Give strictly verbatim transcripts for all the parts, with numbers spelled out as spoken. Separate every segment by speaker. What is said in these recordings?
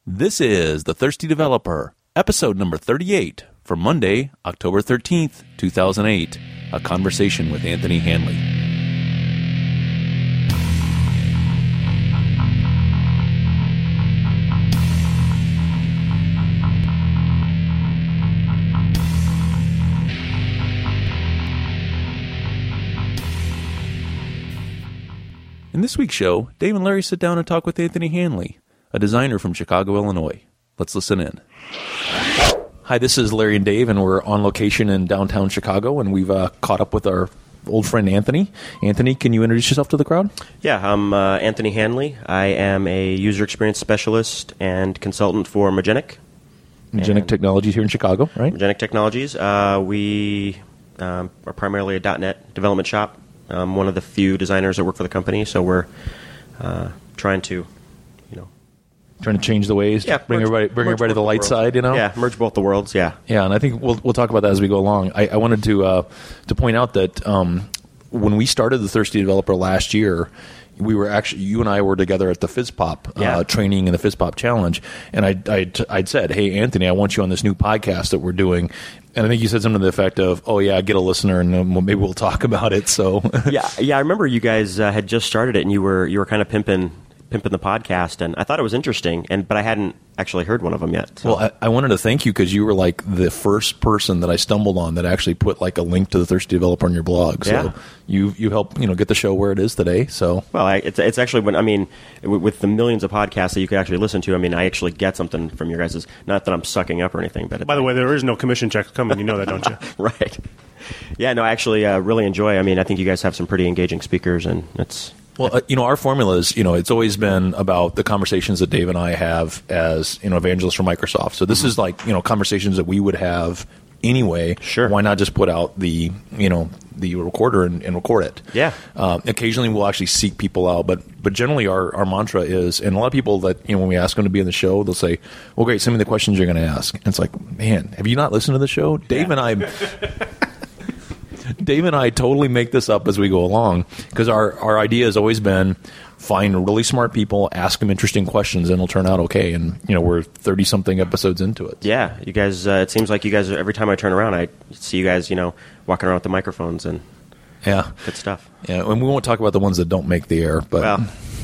Speaker 1: This is The Thirsty Developer, episode number thirty-eight, for Monday, October thirteenth, two thousand eight, a conversation with Anthony Hanley. In this week's show, Dave and Larry sit down and talk with Anthony Hanley, a designer from Chicago, Illinois. Let's listen in. Hi, this is Larry and Dave, and we're on location in downtown Chicago, and we've uh, caught up with our old friend Anthony. Anthony, can you introduce yourself to the crowd?
Speaker 2: Yeah, I'm uh, Anthony Hanley. I am a user experience specialist and consultant for Magenic.
Speaker 1: Magenic Technologies here in Chicago, right?
Speaker 2: Magenic Technologies. Uh, we um, are primarily a .NET development shop. I'm one of the few designers that work for the company, so we're uh, trying to, you know,
Speaker 1: trying to change the ways,
Speaker 2: yeah,
Speaker 1: bring
Speaker 2: merge,
Speaker 1: everybody, bring everybody to the light
Speaker 2: worlds.
Speaker 1: side, you know.
Speaker 2: Yeah, merge both the worlds. Yeah,
Speaker 1: yeah, and I think we'll we'll talk about that as we go along. I, I wanted to uh, to point out that um, when we started the Thirsty Developer last year, we were actually you and I were together at the FizzPop uh,
Speaker 2: yeah.
Speaker 1: training and the FizzPop challenge, and I I'd, I'd said, hey Anthony, I want you on this new podcast that we're doing. And I think you said something to the effect of, "Oh yeah, get a listener, and then we'll, maybe we'll talk about it." So
Speaker 2: yeah, yeah, I remember you guys uh, had just started it, and you were you were kind of pimping pimping the podcast, and I thought it was interesting, and but I hadn't actually heard one of them yet. So.
Speaker 1: Well, I, I wanted to thank you because you were like the first person that I stumbled on that actually put like a link to the Thirsty Developer on your blog. So
Speaker 2: yeah.
Speaker 1: you you helped you know get the show where it is today. So
Speaker 2: well, I, it's it's actually when I mean w- with the millions of podcasts that you could actually listen to, I mean I actually get something from your guys'. Not that I'm sucking up or anything, but
Speaker 3: by the way, there is no commission check coming. You know that, don't you?
Speaker 2: Right. Yeah. No, I actually uh, really enjoy. I mean, I think you guys have some pretty engaging speakers, and it's.
Speaker 1: Well, uh, you know, our formula is, you know, it's always been about the conversations that Dave and I have as, you know, evangelists for Microsoft. So this mm-hmm. is like, you know, conversations that we would have anyway.
Speaker 2: Sure.
Speaker 1: Why not just put out the, you know, the recorder and, and record it?
Speaker 2: Yeah.
Speaker 1: Um, occasionally we'll actually seek people out, but but generally our, our mantra is, and a lot of people that, you know, when we ask them to be on the show, they'll say, well, great, send me the questions you're going to ask. And it's like, man, have you not listened to the show? Dave
Speaker 2: yeah.
Speaker 1: and I... Dave and I totally make this up as we go along because our, our idea has always been find really smart people, ask them interesting questions, and it'll turn out okay. And, you know, we're thirty-something episodes into it.
Speaker 2: Yeah. You guys, uh, it seems like you guys, every time I turn around, I see you guys, you know, walking around with the microphones and
Speaker 1: yeah,
Speaker 2: good stuff.
Speaker 1: Yeah, and we won't talk about the ones that don't make the air, but
Speaker 2: well.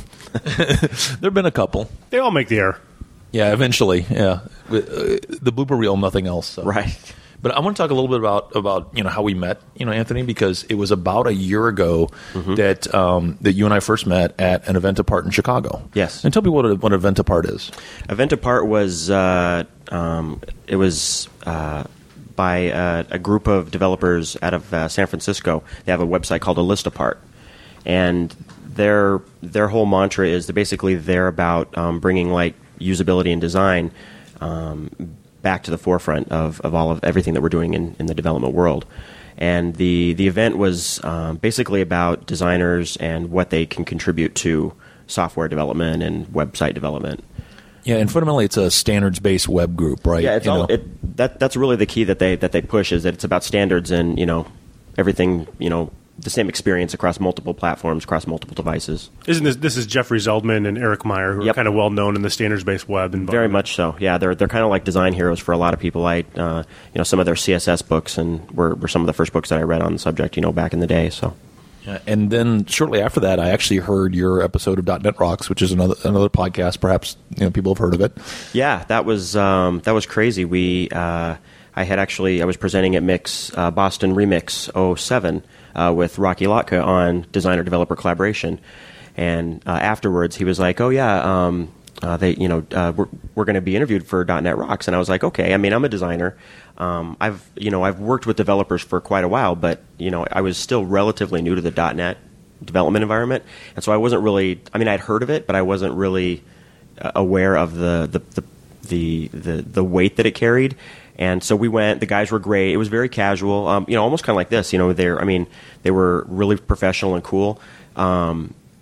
Speaker 1: there have been a couple.
Speaker 3: They all make the air.
Speaker 1: Yeah, eventually, yeah. The blooper reel, nothing else. So.
Speaker 2: Right.
Speaker 1: But I want to talk a little bit about, about you know how we met, you know, Anthony, because it was about a year ago mm-hmm. that um, that you and I first met at an Event Apart in Chicago.
Speaker 2: Yes.
Speaker 1: And tell me what a, what Event Apart is.
Speaker 2: Event Apart was uh, um, it was uh, by uh, a group of developers out of uh, San Francisco. They have a website called A List Apart, and their their whole mantra is that basically they're about um, bringing like usability and design. Um, back to the forefront of, of all of everything that we're doing in, in the development world. And the, the event was um, basically about designers and what they can contribute to software development and website development.
Speaker 1: Yeah, and fundamentally it's a standards-based web group, right?
Speaker 2: Yeah, it's
Speaker 1: you
Speaker 2: all,
Speaker 1: know?
Speaker 2: it, that, that's really the key that they that they push is that it's about standards and, you know, everything, you know, the same experience across multiple platforms, across multiple devices.
Speaker 3: Isn't this this is Jeffrey Zeldman and Eric Meyer, who
Speaker 2: yep.
Speaker 3: are kind of well known in the standards-based web environment?
Speaker 2: Very much so. Yeah, they're they're kind of like design heroes for a lot of people. I, uh, you know, some of their C S S books and were, were some of the first books that I read on the subject, you know, back in the day. So.
Speaker 1: Yeah, and then shortly after that, I actually heard your episode of .NET Rocks, which is another another podcast. Perhaps you know people have heard of it.
Speaker 2: Yeah, that was um, that was crazy. We uh, I had actually I was presenting at Mix uh, Boston Remix oh seven. Uh, with Rocky Lotka on designer-developer collaboration, and uh, afterwards he was like, "Oh yeah, um, uh, they, you know, uh, we're we're going to be interviewed for .NET Rocks," and I was like, "Okay." I mean, I'm a designer. Um, I've you know I've worked with developers for quite a while, but you know I was still relatively new to the .NET development environment, and so I wasn't really. I mean, I'd heard of it, but I wasn't really uh, aware of the the, the the the the weight that it carried. And so we went. The guys were great. It was very casual. Um, you know, almost kind of like this. You know, they're. I mean, they were really professional and cool. Um,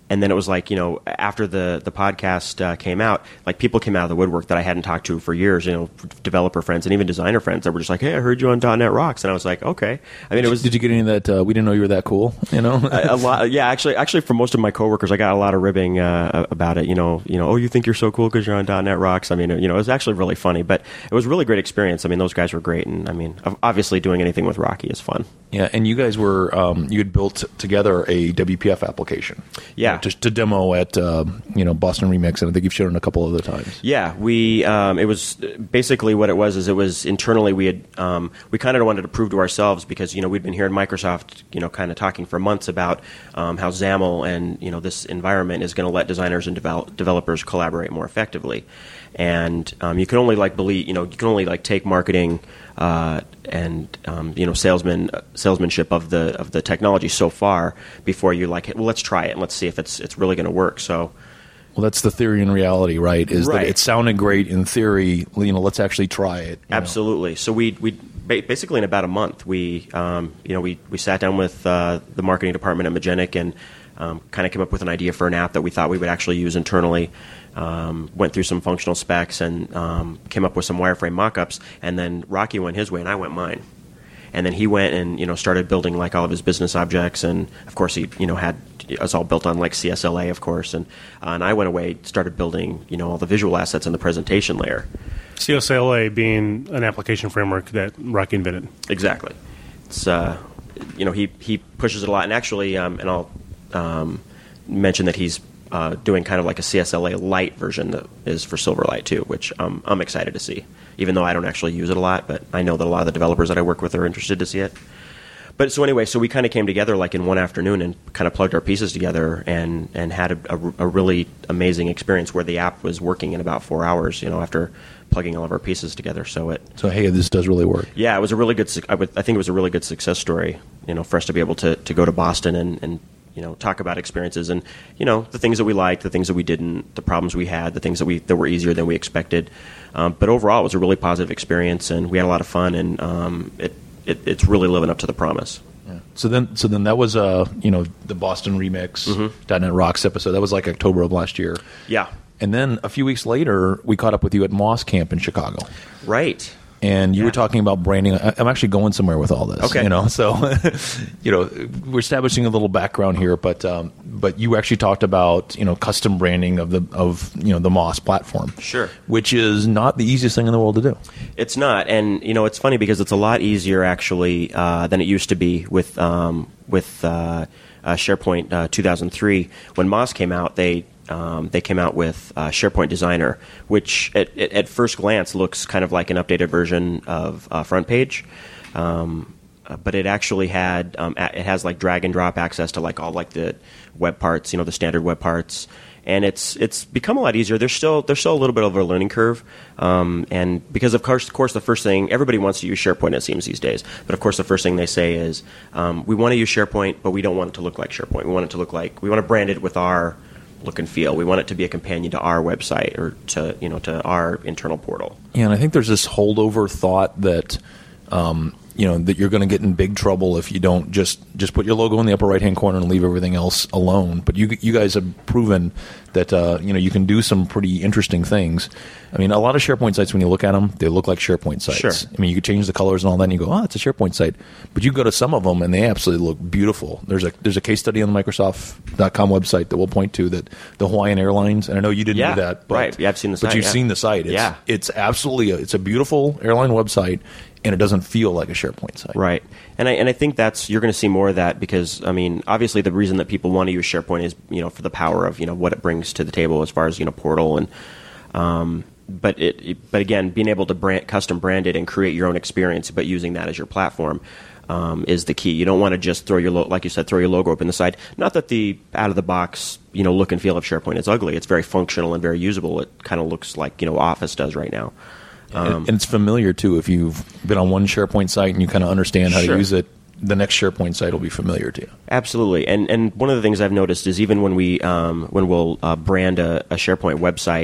Speaker 2: and then it was like, you know, after the, the podcast uh, came out, like people came out of the woodwork that I hadn't talked to for years, you know, developer friends and even designer friends that were just like, hey, I heard you on .dot net Rocks. And I was like, okay. I mean, it was.
Speaker 1: Did you get any of that? Uh, we didn't know you were that cool, you know?
Speaker 2: a, a lot. Yeah, actually, actually, for most of my coworkers, I got a lot of ribbing uh, about it. You know, you know, oh, you think you're so cool because you're on .dot net Rocks. I mean, you know, it was actually really funny, but it was a really great experience. I mean, those guys were great. And I mean, obviously doing anything with Rocky is fun.
Speaker 1: Yeah. And you guys were, um, you had built together a W P F application.
Speaker 2: Yeah.
Speaker 1: You know, just to demo at uh, you know Boston Remix, and I think you've shown it a couple other times.
Speaker 2: Yeah, we um, it was basically what it was is it was internally we had um, we kind of wanted to prove to ourselves because you know we'd been here at Microsoft you know kind of talking for months about um, how XAML and you know this environment is going to let designers and develop, developers collaborate more effectively, and um, you can only like believe you know you can only like take marketing uh, and um, you know salesman uh, salesmanship of the of the technology so far before you like well let's try it and let's see if it's it's really going to work. So.
Speaker 1: Well, that's the theory and reality, right? Is
Speaker 2: right.
Speaker 1: that it sounded great in theory. You know, let's actually try it.
Speaker 2: Absolutely. Know. So we we basically in about a month we um, you know we, we sat down with uh, the marketing department at Magenic and um, kind of came up with an idea for an app that we thought we would actually use internally. Um, went through some functional specs and um, came up with some wireframe mock-ups. And then Rocky went his way and I went mine. And then he went and you know started building like all of his business objects, and of course he you know had us all built on like C S L A, of course, and uh, and I went away started building you know all the visual assets in the presentation layer.
Speaker 3: C S L A being an application framework that Rocky invented.
Speaker 2: Exactly. It's uh, you know he he pushes it a lot, and actually, um, and I'll um, mention that he's uh, doing kind of like a C S L A Lite version that is for Silverlight too, which um, I'm excited to see. Even though I don't actually use it a lot, but I know that a lot of the developers that I work with are interested to see it. But so anyway, so we kind of came together like in one afternoon and kind of plugged our pieces together and, and had a, a, a really amazing experience where the app was working in about four hours, you know, after plugging all of our pieces together. So it.
Speaker 1: So hey, this does really work.
Speaker 2: Yeah, it was a really good. I, would, I think it was a really good success story, you know, for us to be able to, to go to Boston and, and you know talk about experiences and you know the things that we liked, the things that we didn't, the problems we had, the things that we that were easier than we expected. Um, but overall, it was a really positive experience, and we had a lot of fun, and um, it, it it's really living up to the promise.
Speaker 1: Yeah. So then, so then that was uh you know the Boston Remix
Speaker 2: mm-hmm.
Speaker 1: .dot net Rocks episode. That was like October of last year.
Speaker 2: Yeah.
Speaker 1: And then a few weeks later, we caught up with you at Moss Camp in Chicago.
Speaker 2: Right.
Speaker 1: And you
Speaker 2: yeah.
Speaker 1: were talking about branding. I'm actually going somewhere with all this.
Speaker 2: Okay.
Speaker 1: You know, so you know, we're establishing a little background here, but um, but you actually talked about you know custom branding of the of you know the Moss platform.
Speaker 2: Sure.
Speaker 1: Which is not the easiest thing in the world to do.
Speaker 2: It's not, and you know, it's funny because it's a lot easier actually uh, than it used to be with um, with uh, uh, SharePoint uh, two thousand three when Moss came out. They Um, they came out with uh, SharePoint Designer, which at, at first glance looks kind of like an updated version of uh, Front Page, um, uh, but it actually had um, a- it has like drag and drop access to like all like the web parts, you know, the standard web parts, and it's it's become a lot easier. There's still there's still a little bit of a learning curve, um, and because of course, of course, the first thing everybody wants to use SharePoint, it seems these days. But of course, the first thing they say is um, we want to use SharePoint, but we don't want it to look like SharePoint. We want it to look like we want to brand it with our look and feel. We want it to be a companion to our website or to you know to our internal portal.
Speaker 1: Yeah, and I think there's this holdover thought that um, you know that you're going to get in big trouble if you don't just just put your logo in the upper right hand corner and leave everything else alone. But you you guys have proven that uh, you know you can do some pretty interesting things. I mean, a lot of SharePoint sites, when you look at them, they look like SharePoint sites.
Speaker 2: Sure.
Speaker 1: I mean, you could change the colors and all that, and you go, oh, it's a SharePoint site. But you go to some of them, and they absolutely look beautiful. There's a there's a case study on the Microsoft dot com website that we'll point to, that the Hawaiian Airlines, and I know you didn't
Speaker 2: yeah,
Speaker 1: do that. But,
Speaker 2: right. Yeah, I've seen the
Speaker 1: but
Speaker 2: site.
Speaker 1: you've
Speaker 2: yeah.
Speaker 1: seen the site. It's,
Speaker 2: yeah.
Speaker 1: It's absolutely, a, it's a beautiful airline website, and it doesn't feel like a SharePoint site.
Speaker 2: Right. And I and I think that's you're going to see more of that because I mean obviously the reason that people want to use SharePoint is you know for the power of you know what it brings to the table as far as you know portal and um, but it, it but again being able to brand custom brand it and create your own experience but using that as your platform um, is the key. You don't want to just throw your lo- like you said throw your logo up in the side. Not that the out of the box you know look and feel of SharePoint is ugly. It's very functional and very usable. It kind of looks like you know Office does right now.
Speaker 1: Um, and it's familiar, too. If you've been on one SharePoint site and you kind of understand how
Speaker 2: sure.
Speaker 1: to use it, the next SharePoint site will be familiar to you.
Speaker 2: Absolutely. And and one of the things I've noticed is even when we um, when we'll uh, brand a, a SharePoint website,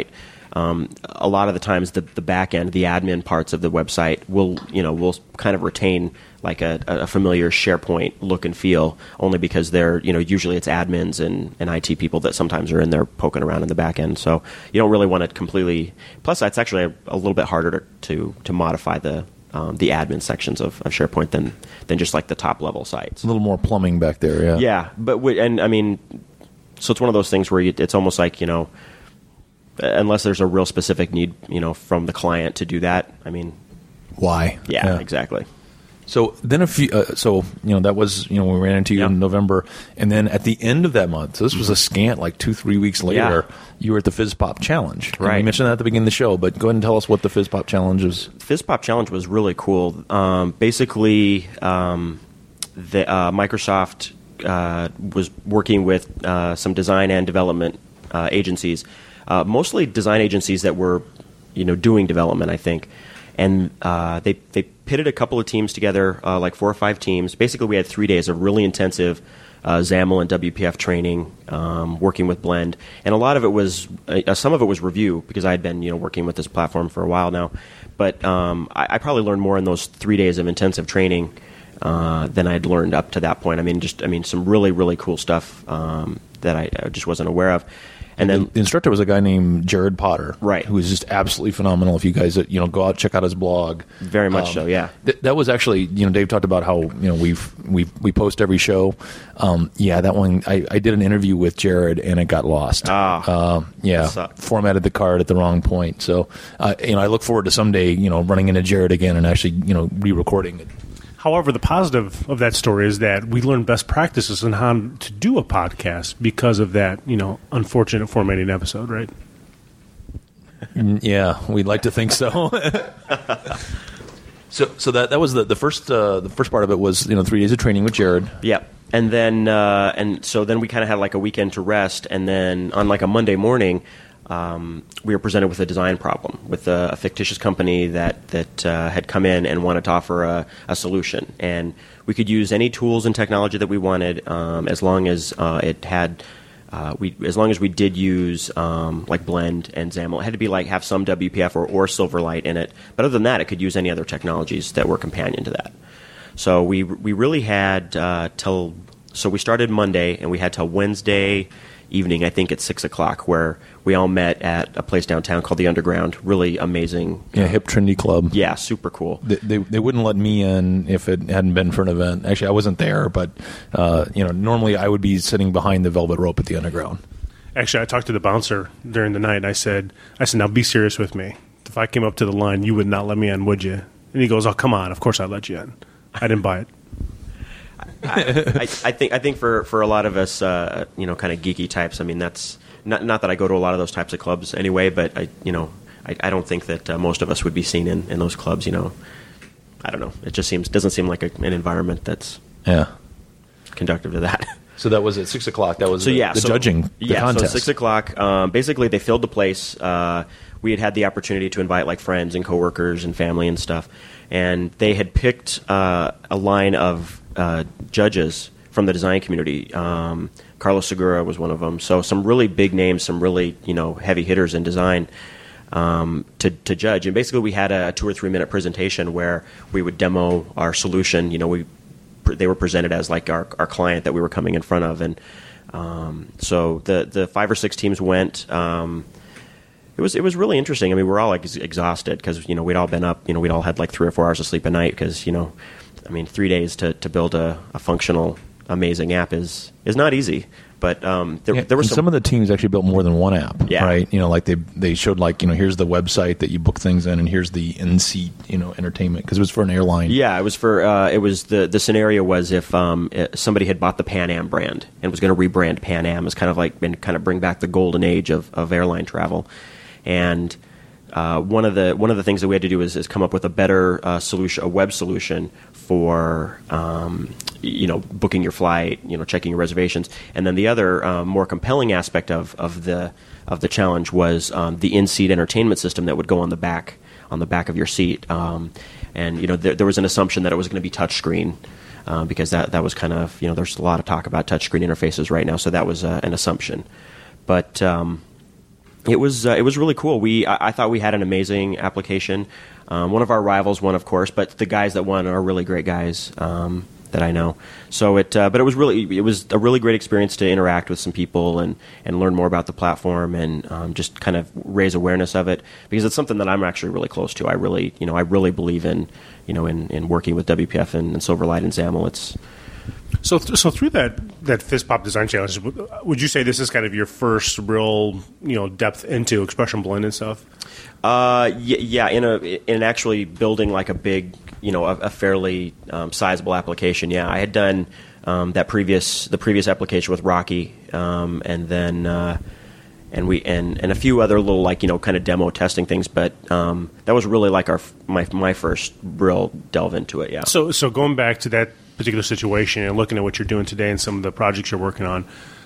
Speaker 2: um, a lot of the times the the back end, the admin parts of the website will you know will kind of retain like a, a familiar SharePoint look and feel, only because they're you know usually it's admins and, and I T people that sometimes are in there poking around in the back end. So you don't really want to completely. Plus, it's actually a, a little bit harder to to, to modify the. Um, the admin sections of, of SharePoint than than just like the top level sites.
Speaker 1: A little more plumbing back there, yeah.
Speaker 2: Yeah, but we, and I mean, so it's one of those things where you, it's almost like you know, unless there's a real specific need, you know, from the client to do that. I mean,
Speaker 1: why?
Speaker 2: Yeah,
Speaker 1: yeah.
Speaker 2: exactly.
Speaker 1: So then, a few. Uh, so you know, that was you know we ran into you
Speaker 2: yep.
Speaker 1: in November, and then at the end of that month, so this was a scant like two three weeks later.
Speaker 2: Yeah.
Speaker 1: You were at the FizzPop Challenge.
Speaker 2: Right.
Speaker 1: You mentioned that at the beginning of the show, but go ahead and tell us what the FizzPop Challenge is.
Speaker 2: FizzPop Challenge was really cool. Um, basically, um, the uh, Microsoft uh, was working with uh, some design and development uh, agencies, uh, mostly design agencies that were, you know, doing development, I think. And uh, they they pitted a couple of teams together, uh, like four or five teams. Basically, we had three days of really intensive uh, XAML and W P F training, um, working with Blend, and a lot of it was uh, some of it was review because I had been you know working with this platform for a while now. But um, I, I probably learned more in those three days of intensive training uh, than I'd learned up to that point. I mean, just I mean some really really cool stuff um, that I, I just wasn't aware of. And then
Speaker 1: the instructor was a guy named Jared Potter,
Speaker 2: right,
Speaker 1: who is just absolutely phenomenal. If you guys, you know, go out check out his blog,
Speaker 2: very much
Speaker 1: um,
Speaker 2: so. Yeah,
Speaker 1: th- that was actually, you know, Dave talked about how you know we've we we post every show. Um, yeah, that one I, I did an interview with Jared and it got lost.
Speaker 2: Ah,
Speaker 1: uh, yeah, formatted the card at the wrong point. So, uh, you know, I look forward to someday, you know, running into Jared again and actually, you know, re-recording it.
Speaker 3: However, the positive of that story is that we learned best practices on how to do a podcast because of that, you know, unfortunate formatting episode, right?
Speaker 1: Yeah, we'd like to think so. so, so that that was the the first uh, the first part of it was you know three days of training with Jared.
Speaker 2: Yep, and then uh, and so then we kind of had like a weekend to rest, and then on like a Monday morning. Um, we were presented with a design problem with a, a fictitious company that that uh, had come in and wanted to offer a, a solution, and we could use any tools and technology that we wanted um, as long as uh, it had uh, we as long as we did use um, like Blend and XAML. It had to be like have some W P F or, or Silverlight in it, but other than that, it could use any other technologies that were companion to that. So we we really had uh, till so we started Monday and we had till Wednesday evening, I think at six o'clock, where we all met at a place downtown called the Underground. Really amazing.
Speaker 1: Yeah, hip trendy club.
Speaker 2: Yeah, super cool.
Speaker 1: They, they they wouldn't let me in if it hadn't been for an event. Actually, I wasn't there, but uh, you know, normally I would be sitting behind the velvet rope at the Underground.
Speaker 3: Actually, I talked to the bouncer during the night. And I said, I said, now be serious with me. If I came up to the line, you would not let me in, would you? And he goes, oh, come on. Of course I'd let you in. I didn't buy it.
Speaker 2: I, I, I think I think for, for a lot of us, uh, you know, kind of geeky types. I mean, that's not not that I go to a lot of those types of clubs anyway. But I, you know, I, I don't think that uh, most of us would be seen in, in those clubs. You know, I don't know. It just seems doesn't seem like a, an environment that's
Speaker 1: yeah
Speaker 2: conducive to that.
Speaker 1: So that was at six o'clock. That was
Speaker 2: so
Speaker 1: the,
Speaker 2: yeah,
Speaker 1: the
Speaker 2: so,
Speaker 1: judging. The
Speaker 2: yeah,
Speaker 1: contest.
Speaker 2: so six o'clock. Um, basically, they filled the place. Uh, we had had the opportunity to invite like friends and coworkers and family and stuff, and they had picked uh, a line of uh, judges from the design community. Um, Carlos Segura was one of them. So some really big names, some really you know heavy hitters in design um, to to judge. And basically, we had a two or three minute presentation where we would demo our solution. You know, we they were presented as like our our client that we were coming in front of, and um, so the the five or six teams went. Um, it was it was really interesting. I mean, we were all like exhausted because you know we'd all been up. You know, we'd all had like three or four hours of sleep a night because you know, I mean, three days to to build a, a functional, amazing app is is not easy. But um, there,
Speaker 1: yeah,
Speaker 2: there were
Speaker 1: some,
Speaker 2: some
Speaker 1: of the teams actually built more than one app,
Speaker 2: yeah.
Speaker 1: right? You know, like they they showed like you know here's the website that you book things in, and here's the in-seat you know entertainment because it was for an airline.
Speaker 2: Yeah, it was for uh, it was the the scenario was if um, it, somebody had bought the Pan Am brand and was going to rebrand Pan Am as kind of like and kind of bring back the golden age of, of airline travel, and uh, one of the one of the things that we had to do is, is come up with a better uh, solution, a web solution for um, you know booking your flight, you know checking your reservations, and then the other uh, more compelling aspect of, of the of the challenge was um, the in-seat entertainment system that would go on the back on the back of your seat, um, and you know there, there was an assumption that it was going to be touchscreen uh, because that that was kind of you know there's a lot of talk about touchscreen interfaces right now, so that was uh, an assumption, but um, It was uh, it was really cool. We I, I thought we had an amazing application. Um, one of our rivals won, of course, but the guys that won are really great guys um, that I know. So it, uh, but it was really it was a really great experience to interact with some people and, and learn more about the platform and um, just kind of raise awareness of it, because it's something that I'm actually really close to. I really you know I really believe in you know in, in working with W P F and, and Silverlight and XAML. It's
Speaker 3: So, th- so through that that FizzPop Design Challenge, w- would you say this is kind of your first real, you know, depth into Expression Blend and stuff?
Speaker 2: Uh, y- yeah, in a in actually building like a big, you know, a, a fairly um, sizable application. Yeah, I had done um, that previous the previous application with Rocky, um, and then uh, and we and, and a few other little like you know kind of demo testing things. But um, that was really like our f- my my first real delve into it. Yeah.
Speaker 3: So, so going back to that particular situation and looking at what you're doing today and some of the projects you're working on,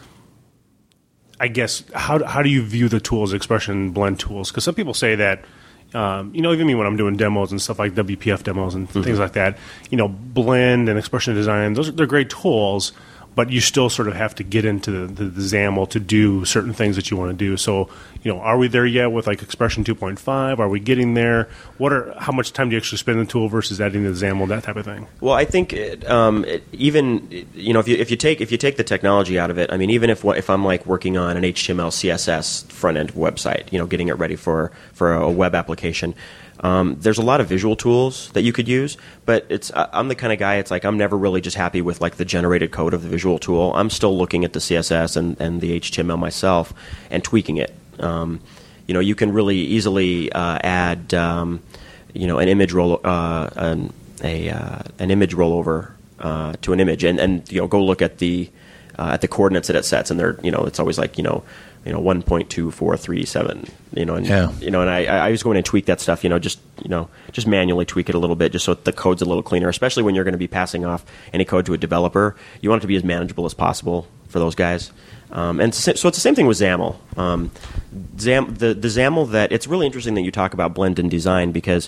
Speaker 3: I guess how how do you view the tools, Expression Blend tools? Because some people say that, um, you know, even me when I'm doing demos and stuff like W P F demos and mm-hmm. things like that, you know, Blend and Expression Design, those are, they're great tools, but you still sort of have to get into the, the, the XAML to do certain things that you want to do. So, you know, are we there yet with like Expression two point five? Are we getting there? What are how much time do you actually spend in the tool versus adding the XAML, that type of thing?
Speaker 2: Well, I think it, um, it, even you know if you if you take if you take the technology out of it, I mean, even if if I'm like working on an H T M L C S S front end website, you know, getting it ready for for a web application. Um, there's a lot of visual tools that you could use, but it's I'm the kind of guy, it's like I'm never really just happy with like the generated code of the visual tool. I'm still looking at the C S S and, and the H T M L myself and tweaking it. Um, you know, you can really easily uh, add um, you know an image roll uh, an, a uh, an image rollover uh, to an image, and, and you know go look at the uh, at the coordinates that it sets, and they're you know it's always like you know. you know, one point two four three seven, you know, and,
Speaker 1: yeah.
Speaker 2: you know, and I, I was going to tweak that stuff, you know, just, you know, just manually tweak it a little bit just so the code's a little cleaner, especially when you're going to be passing off any code to a developer. You want it to be as manageable as possible for those guys. Um, and so it's the same thing with XAML. Um, Xam, the, the XAML that, it's really interesting that you talk about blend and design because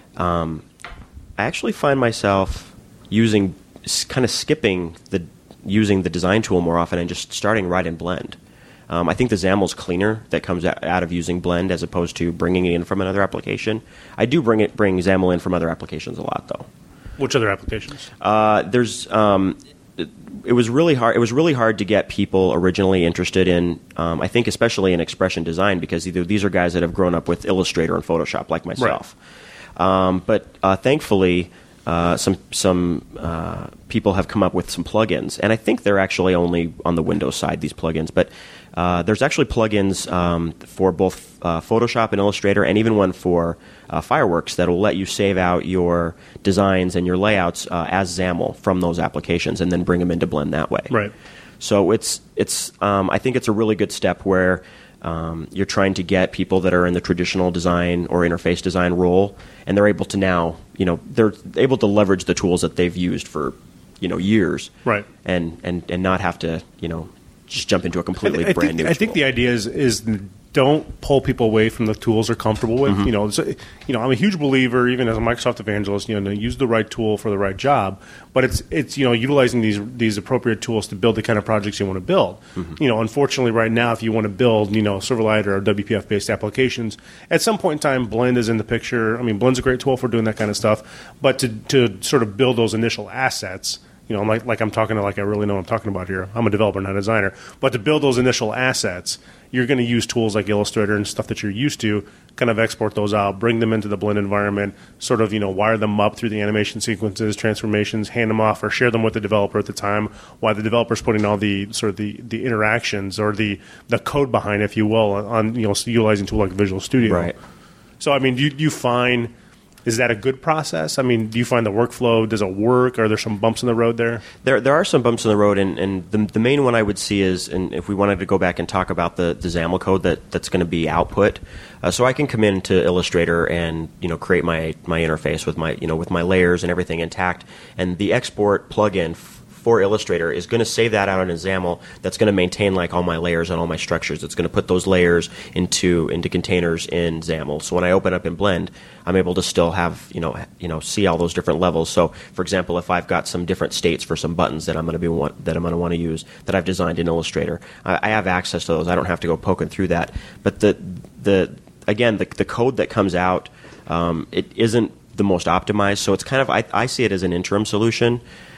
Speaker 2: um, I actually find myself using, kind of skipping the, using the design tool more often and just starting right in blend. Um, I think the XAML's cleaner that comes out of using Blend as opposed to bringing it in from another application. I do bring it bring XAML in from other applications a lot, though.
Speaker 3: Which other applications?
Speaker 2: Uh, there's um, it, it was really hard. It was really hard to get people originally interested in. Um, I think especially in expression design because either these are guys that have grown up with Illustrator and Photoshop like myself. Right. Um, but uh, thankfully. Uh, some some uh, people have come up with some plugins, and I think they're actually only on the Windows side, these plugins. But uh, there's actually plugins um, for both uh, Photoshop and Illustrator, and even one for uh, Fireworks that will let you save out your designs and your layouts uh, as XAML from those applications, and then bring them into Blend that way.
Speaker 3: Right.
Speaker 2: So it's it's um, I think it's a really good step where. Um, you're trying to get people that are in the traditional design or interface design role, and they're able to now, you know, they're able to leverage the tools that they've used for, you know, years,
Speaker 3: right? And
Speaker 2: and, and not have to, you know, just jump into a completely
Speaker 3: I, I
Speaker 2: brand
Speaker 3: think,
Speaker 2: new.
Speaker 3: I
Speaker 2: tool.
Speaker 3: think the idea is is don't pull people away from the tools they're comfortable with. Mm-hmm. You know, so, you know, I'm a huge believer, even as a Microsoft evangelist, you know, to use the right tool for the right job. But it's it's you know utilizing these these appropriate tools to build the kind of projects you want to build. Mm-hmm. You know, unfortunately, right now, if you want to build you know Silverlight or W P F based applications, at some point in time, Blend is in the picture. I mean, Blend's a great tool for doing that kind of stuff. But to to sort of build those initial assets. You know, like like I'm talking to like I really know what I'm talking about here. I'm a developer, not a designer. But to build those initial assets, you're going to use tools like Illustrator and stuff that you're used to, kind of export those out, bring them into the Blend environment, sort of, you know, wire them up through the animation sequences, transformations, hand them off or share them with the developer at the time while the developer's putting all the sort of the, the interactions or the, the code behind, if you will, on, you know, utilizing a tool like Visual Studio.
Speaker 2: Right.
Speaker 3: So, I mean, do you, do you find... Is that a good process? I mean, do you find the workflow, does it work? Are there some bumps in the road there?
Speaker 2: There there are some bumps in the road, and, and the, the main one I would see is, and if we wanted to go back and talk about the, the XAML code that, that's going to be output, uh, so I can come into Illustrator and you know create my, my interface with my you know with my layers and everything intact, and the export plugin f- for Illustrator is going to save that out in a XAML that's going to maintain like all my layers and all my structures. It's going to put those layers into into containers in XAML. So when I open up in Blend, I'm able to still have, you know, you know, see all those different levels. So, for example, if I've got some different states for some buttons that I'm going to be want, that I'm going to want to use that I've designed in Illustrator, I, I have access to those. I don't have to go poking through that. But the the again, the the code that comes out, um, it isn't the most optimized. So it's kind of I, I see it as an interim solution.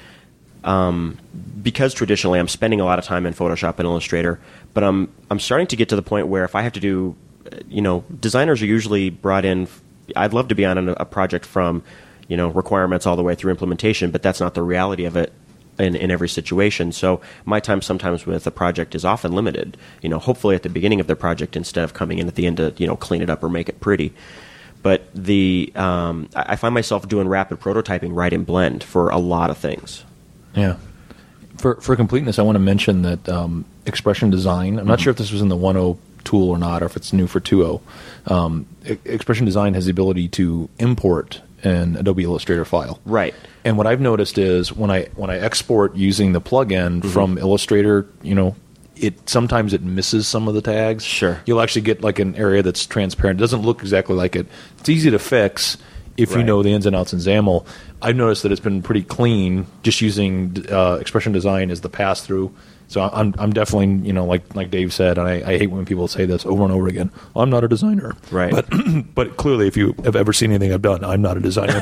Speaker 2: Um, because traditionally I'm spending a lot of time in Photoshop and Illustrator, but I'm I'm starting to get to the point where if I have to do, you know, designers are usually brought in. I'd love to be on a, a project from, you know, requirements all the way through implementation, but that's not the reality of it in, in every situation. So my time sometimes with a project is often limited. You know, hopefully at the beginning of the project instead of coming in at the end to, you know, clean it up or make it pretty. But the um, I find myself doing rapid prototyping right in Blend for a lot of things.
Speaker 1: Yeah. For for completeness, I want to mention that um, Expression Design, I'm mm-hmm. not sure if this was in the one point oh tool or not, or if it's new for two point oh. Um, e- Expression Design has the ability to import an Adobe Illustrator file.
Speaker 2: Right.
Speaker 1: And what I've noticed is when I when I export using the plugin mm-hmm. from Illustrator, you know, it sometimes it misses some of the tags.
Speaker 2: Sure.
Speaker 1: You'll actually get like an area that's transparent. It doesn't look exactly like it. It's easy to fix if right. you know the ins and outs in XAML. I've noticed that it's been pretty clean just using uh, Expression Design as the pass-through. So I'm I'm definitely, you know, like like Dave said, and I, I hate when people say this over and over again, I'm not a designer.
Speaker 2: Right.
Speaker 1: But, but clearly, if you have ever seen anything I've done, I'm not a designer.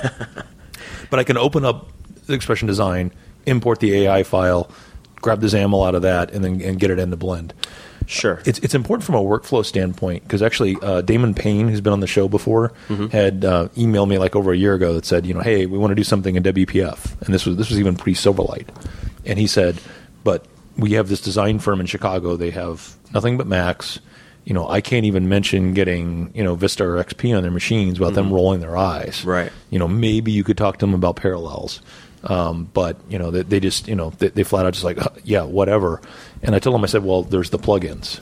Speaker 1: But I can open up Expression Design, import the A I file, grab the XAML out of that, and then and get it into Blend.
Speaker 2: Sure.
Speaker 1: It's it's important from a workflow standpoint because actually uh, Damon Payne, who's been on the show before, mm-hmm. had uh, emailed me like over a year ago that said, you know, hey, we want to do something in W P F, and this was this was even pre-Silverlight, and he said, but we have this design firm in Chicago. They have nothing but Macs. You know, I can't even mention getting, you know, Vista or X P on their machines without mm-hmm. them rolling their eyes.
Speaker 2: Right.
Speaker 1: You know, maybe you could talk to them about parallels. Um, but, you know, they, they just, you know, they, they flat out just like, yeah, whatever. And I told him, I said, well, there's the plugins.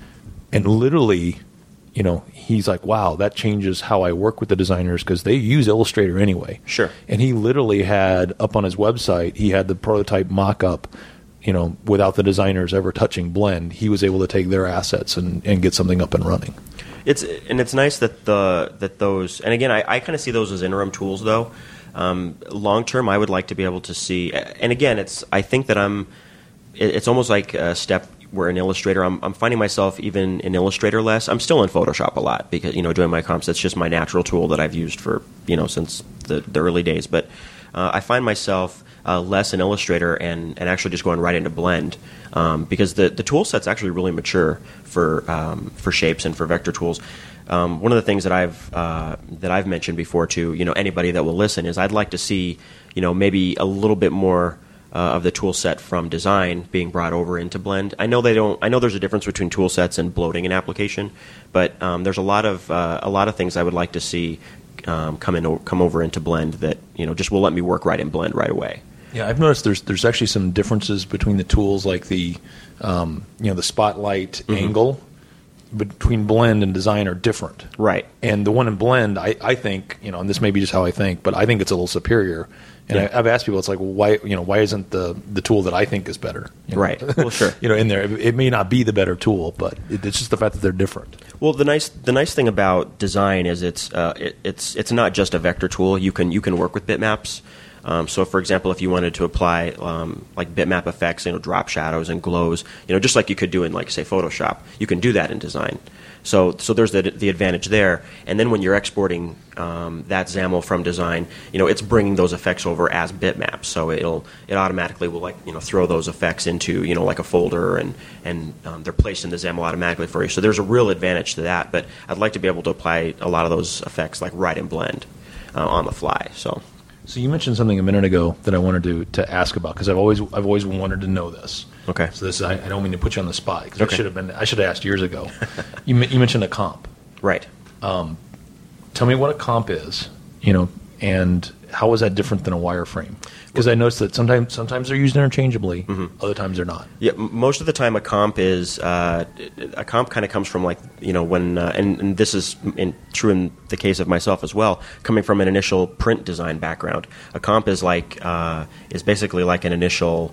Speaker 1: And literally, you know, he's like, wow, that changes how I work with the designers because they use Illustrator anyway.
Speaker 2: Sure.
Speaker 1: And he literally had up on his website, he had the prototype mock-up, you know, without the designers ever touching Blend. He was able to take their assets and, and get something up and running.
Speaker 2: It's and it's nice that the that those, and again, I, I kind of see those as interim tools, though. Um, long term, I would like to be able to see, and again, it's I think that I'm, it, it's almost like a step where in Illustrator, I'm, I'm finding myself even in Illustrator less. I'm still in Photoshop a lot because, you know, doing my comps, that's just my natural tool that I've used for, you know, since the, the early days. But uh, I find myself uh, less in Illustrator and, and actually just going right into Blend um, because the, the tool set's actually really mature for um, for shapes and for vector tools. Um, one of the things that I've uh, that I've mentioned before to, you know, anybody that will listen is I'd like to see, you know, maybe a little bit more uh, of the tool set from design being brought over into Blend. I know they don't. I know there's a difference between tool sets and bloating an application, but um, there's a lot of uh, a lot of things I would like to see um, come in come over into Blend that, you know, just will let me work right in Blend right away.
Speaker 1: Yeah, I've noticed there's there's actually some differences between the tools, like the um, you know the spotlight mm-hmm. angle between Blend and Design are different.
Speaker 2: Right.
Speaker 1: And the one in Blend, I, I think, you know, and this may be just how I think, but I think it's a little superior. And yeah. I, I've asked people, it's like, well, why, you know, why isn't the, the tool that I think is better? You know?
Speaker 2: Right. Well, sure.
Speaker 1: you know, in there, it, it may not be the better tool, but it, it's just the fact that they're different.
Speaker 2: Well, the nice the nice thing about Design is it's uh, it, it's it's not just a vector tool. You can you can work with bitmaps. Um, so, for example, if you wanted to apply um, like bitmap effects, you know, drop shadows and glows, you know, just like you could do in, like, say, Photoshop, you can do that in Design. So, so there's the the advantage there. And then when you're exporting um, that XAML from Design, you know, it's bringing those effects over as bitmaps. So it'll it automatically will, like, you know, throw those effects into, you know, like a folder, and and um, they're placed in the XAML automatically for you. So there's a real advantage to that. But I'd like to be able to apply a lot of those effects, like, right in Blend uh, on the fly. So.
Speaker 1: So you mentioned something a minute ago that I wanted to, to ask about because I've always I've always wanted to know this.
Speaker 2: Okay.
Speaker 1: So this I, I don't mean to put you on the spot because
Speaker 2: okay.
Speaker 1: I should have been I should have asked years ago. you you mentioned a comp.
Speaker 2: Right.
Speaker 1: Um, tell me what a comp is, you know, and how is that different than a wireframe? Because I noticed that sometimes sometimes they're used interchangeably, mm-hmm. other times they're not.
Speaker 2: Yeah, most of the time a comp is uh, a comp kind of comes from, like, you know, when uh, and, and this is in, true in the case of myself as well, coming from an initial print design background. A comp is like uh, is basically like an initial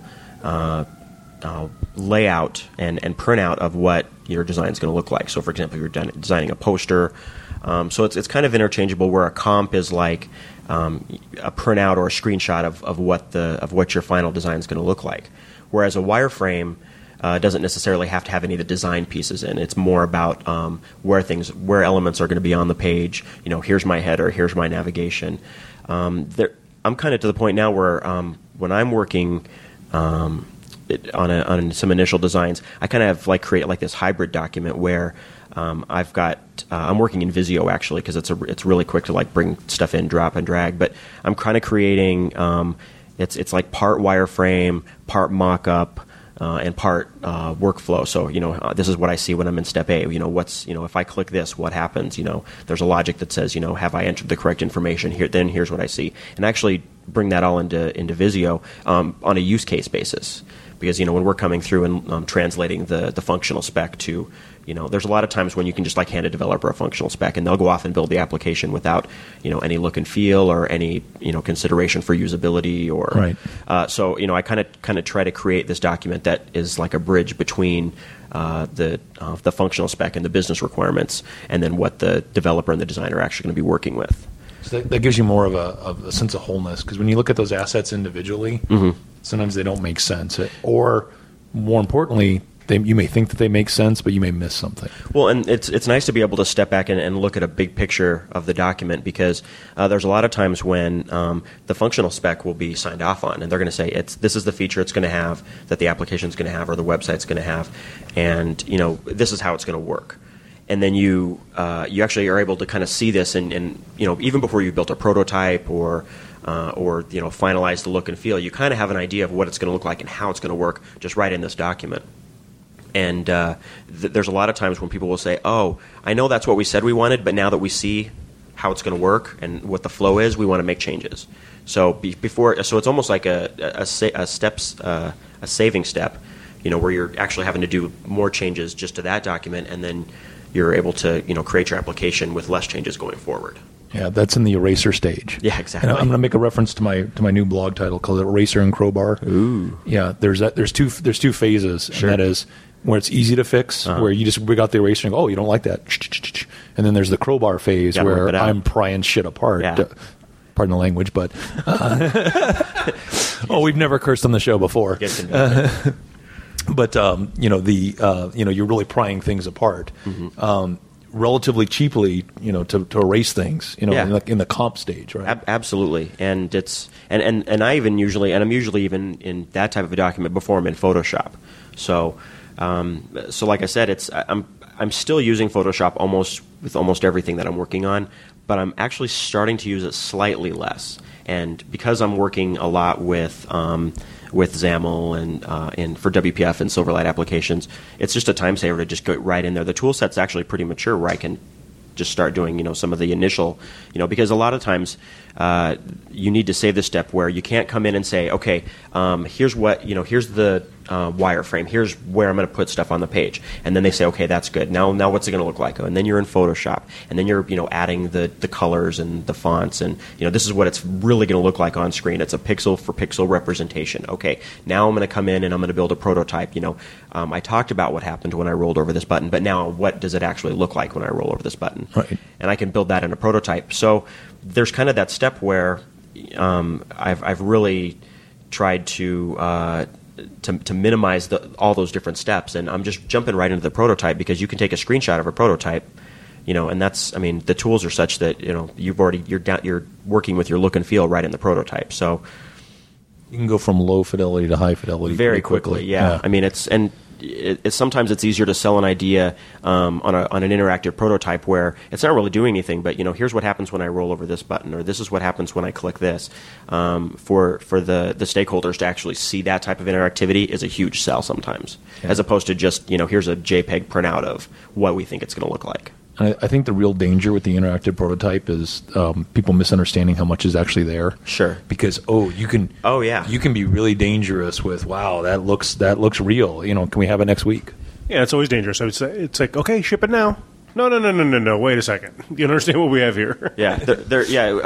Speaker 2: uh, uh, layout and, and printout of what your design is going to look like. So, for example, you're de- designing a poster. Um, so it's it's kind of interchangeable. Where a comp is like um, a printout or a screenshot of, of what the of what your final design is going to look like. Whereas a wireframe uh, doesn't necessarily have to have any of the design pieces in. It's more about um, where things where elements are going to be on the page. You know, here's my header, here's my navigation. Um, there, I'm kind of to the point now where um, when I'm working. Um, It, on, a, on some initial designs, I kind of like create like this hybrid document where um, I've got uh, I'm working in Visio actually because it's a, it's really quick to like bring stuff in, drop and drag. But I'm kind of creating um, it's it's like part wireframe, part mock-up, uh, and part uh, workflow. So you know uh, this is what I see when I'm in step A. You know what's you know if I click this, what happens? You know there's a logic that says you know have I entered the correct information here? Then here's what I see, and actually bring that all into into Visio um, on a use case basis. Because you know when we're coming through and um, translating the, the functional spec to, you know, there's a lot of times when you can just like hand a developer a functional spec and they'll go off and build the application without you know any look and feel or any you know consideration for usability or
Speaker 1: right.
Speaker 2: Uh, so you know I kind of kind of try to create this document that is like a bridge between uh, the uh, the functional spec and the business requirements, and then what the developer and the designer are actually going to be working with.
Speaker 1: So that, that gives you more of a, of a sense of wholeness, because when you look at those assets individually, mm-hmm. sometimes they don't make sense. Or, more importantly, they, you may think that they make sense, but you may miss something.
Speaker 2: Well, and it's it's nice to be able to step back and, and look at a big picture of the document, because uh, there's a lot of times when um, the functional spec will be signed off on, and they're going to say it's this is the feature it's going to have, that the application is going to have, or the website's going to have, and you know this is how it's going to work. And then you uh, you actually are able to kind of see this, and, and you know even before you built a prototype or uh, or you know finalize the look and feel, you kind of have an idea of what it's going to look like and how it's going to work just right in this document. And uh, th- there's a lot of times when people will say, "Oh, I know that's what we said we wanted, but now that we see how it's going to work and what the flow is, we want to make changes." So be- before, so it's almost like a a, a, a steps uh, a saving step, you know, where you're actually having to do more changes just to that document, and then you're able to, you know, create your application with less changes going forward.
Speaker 1: Yeah, that's in the eraser stage.
Speaker 2: Yeah, exactly.
Speaker 1: And I'm going to make a reference to my to my new blog title called "Eraser and Crowbar."
Speaker 2: Ooh.
Speaker 1: Yeah, there's that. There's two. There's two phases,
Speaker 2: Sure.
Speaker 1: and that is where it's easy to fix,
Speaker 2: Uh-huh.
Speaker 1: where you just bring out the eraser and go, "Oh, you don't like that," and then there's the crowbar phase
Speaker 2: Gotta rip
Speaker 1: where
Speaker 2: it out.
Speaker 1: I'm prying shit apart.
Speaker 2: Yeah.
Speaker 1: Uh, pardon the language, but uh, oh, we've never cursed on the show before.
Speaker 2: Get convicted.
Speaker 1: But um, you know the uh, you know you're really prying things apart, mm-hmm. um, relatively cheaply. You know to, to erase things. You know
Speaker 2: Yeah.
Speaker 1: in, the, in the comp stage, right?
Speaker 2: Ab- absolutely, and it's and, and, and I even usually and I'm usually even in that type of a document before I'm in Photoshop. So um, so like I said, it's I'm I'm still using Photoshop almost with almost everything that I'm working on, but I'm actually starting to use it slightly less. And because I'm working a lot with um, with XAML and uh, and for W P F and Silverlight applications, it's just a time saver to just go right in there. The tool set's actually pretty mature, where I can just start doing, you know, some of the initial, you know, because a lot of times uh, you need to save the step where you can't come in and say, okay, um, here's what, you know, here's the uh, wireframe, here's where I'm going to put stuff on the page, and then they say, okay, that's good. Now, now what's it going to look like? And then you're in Photoshop, and then you're, you know, adding the the colors and the fonts, and you know, this is what it's really going to look like on screen. It's a pixel for pixel representation. Okay, now I'm going to come in and I'm going to build a prototype. You know, um, I talked about what happened when I rolled over this button, but now what does it actually look like when I roll over this button?
Speaker 1: Right.
Speaker 2: And I can build that in a prototype. So there's kind of that step where um, I've I've really tried to uh, to, to minimize the, all those different steps, and I'm just jumping right into the prototype, because you can take a screenshot of a prototype, you know, and that's I mean the tools are such that you know you've already you're down, you're working with your look and feel right in the prototype. So
Speaker 1: You can go from low fidelity to high fidelity
Speaker 2: very
Speaker 1: pretty quickly.
Speaker 2: quickly. Yeah.
Speaker 1: yeah.
Speaker 2: I mean it's and. It, it's sometimes it's easier to sell an idea um, on a on an interactive prototype where it's not really doing anything, but you know, here's what happens when I roll over this button, or this is what happens when I click this. Um, for for the, the stakeholders to actually see that type of interactivity is a huge sell sometimes,
Speaker 1: yeah.
Speaker 2: as opposed to just, you know, here's a JPEG printout of what we think it's going to look like.
Speaker 1: And I, I think the real danger with the interactive prototype is um, people misunderstanding how much is actually there.
Speaker 2: Sure.
Speaker 1: Because oh, you can.
Speaker 2: Oh yeah.
Speaker 1: You can be really dangerous with wow, that looks that looks real. You know, can we have it next week?
Speaker 3: Yeah, it's always dangerous. It's it's like, okay, ship it now. No, no, no, no, no, no. Wait a second. You understand what we have here?
Speaker 2: Yeah, they're, they're, yeah. Uh,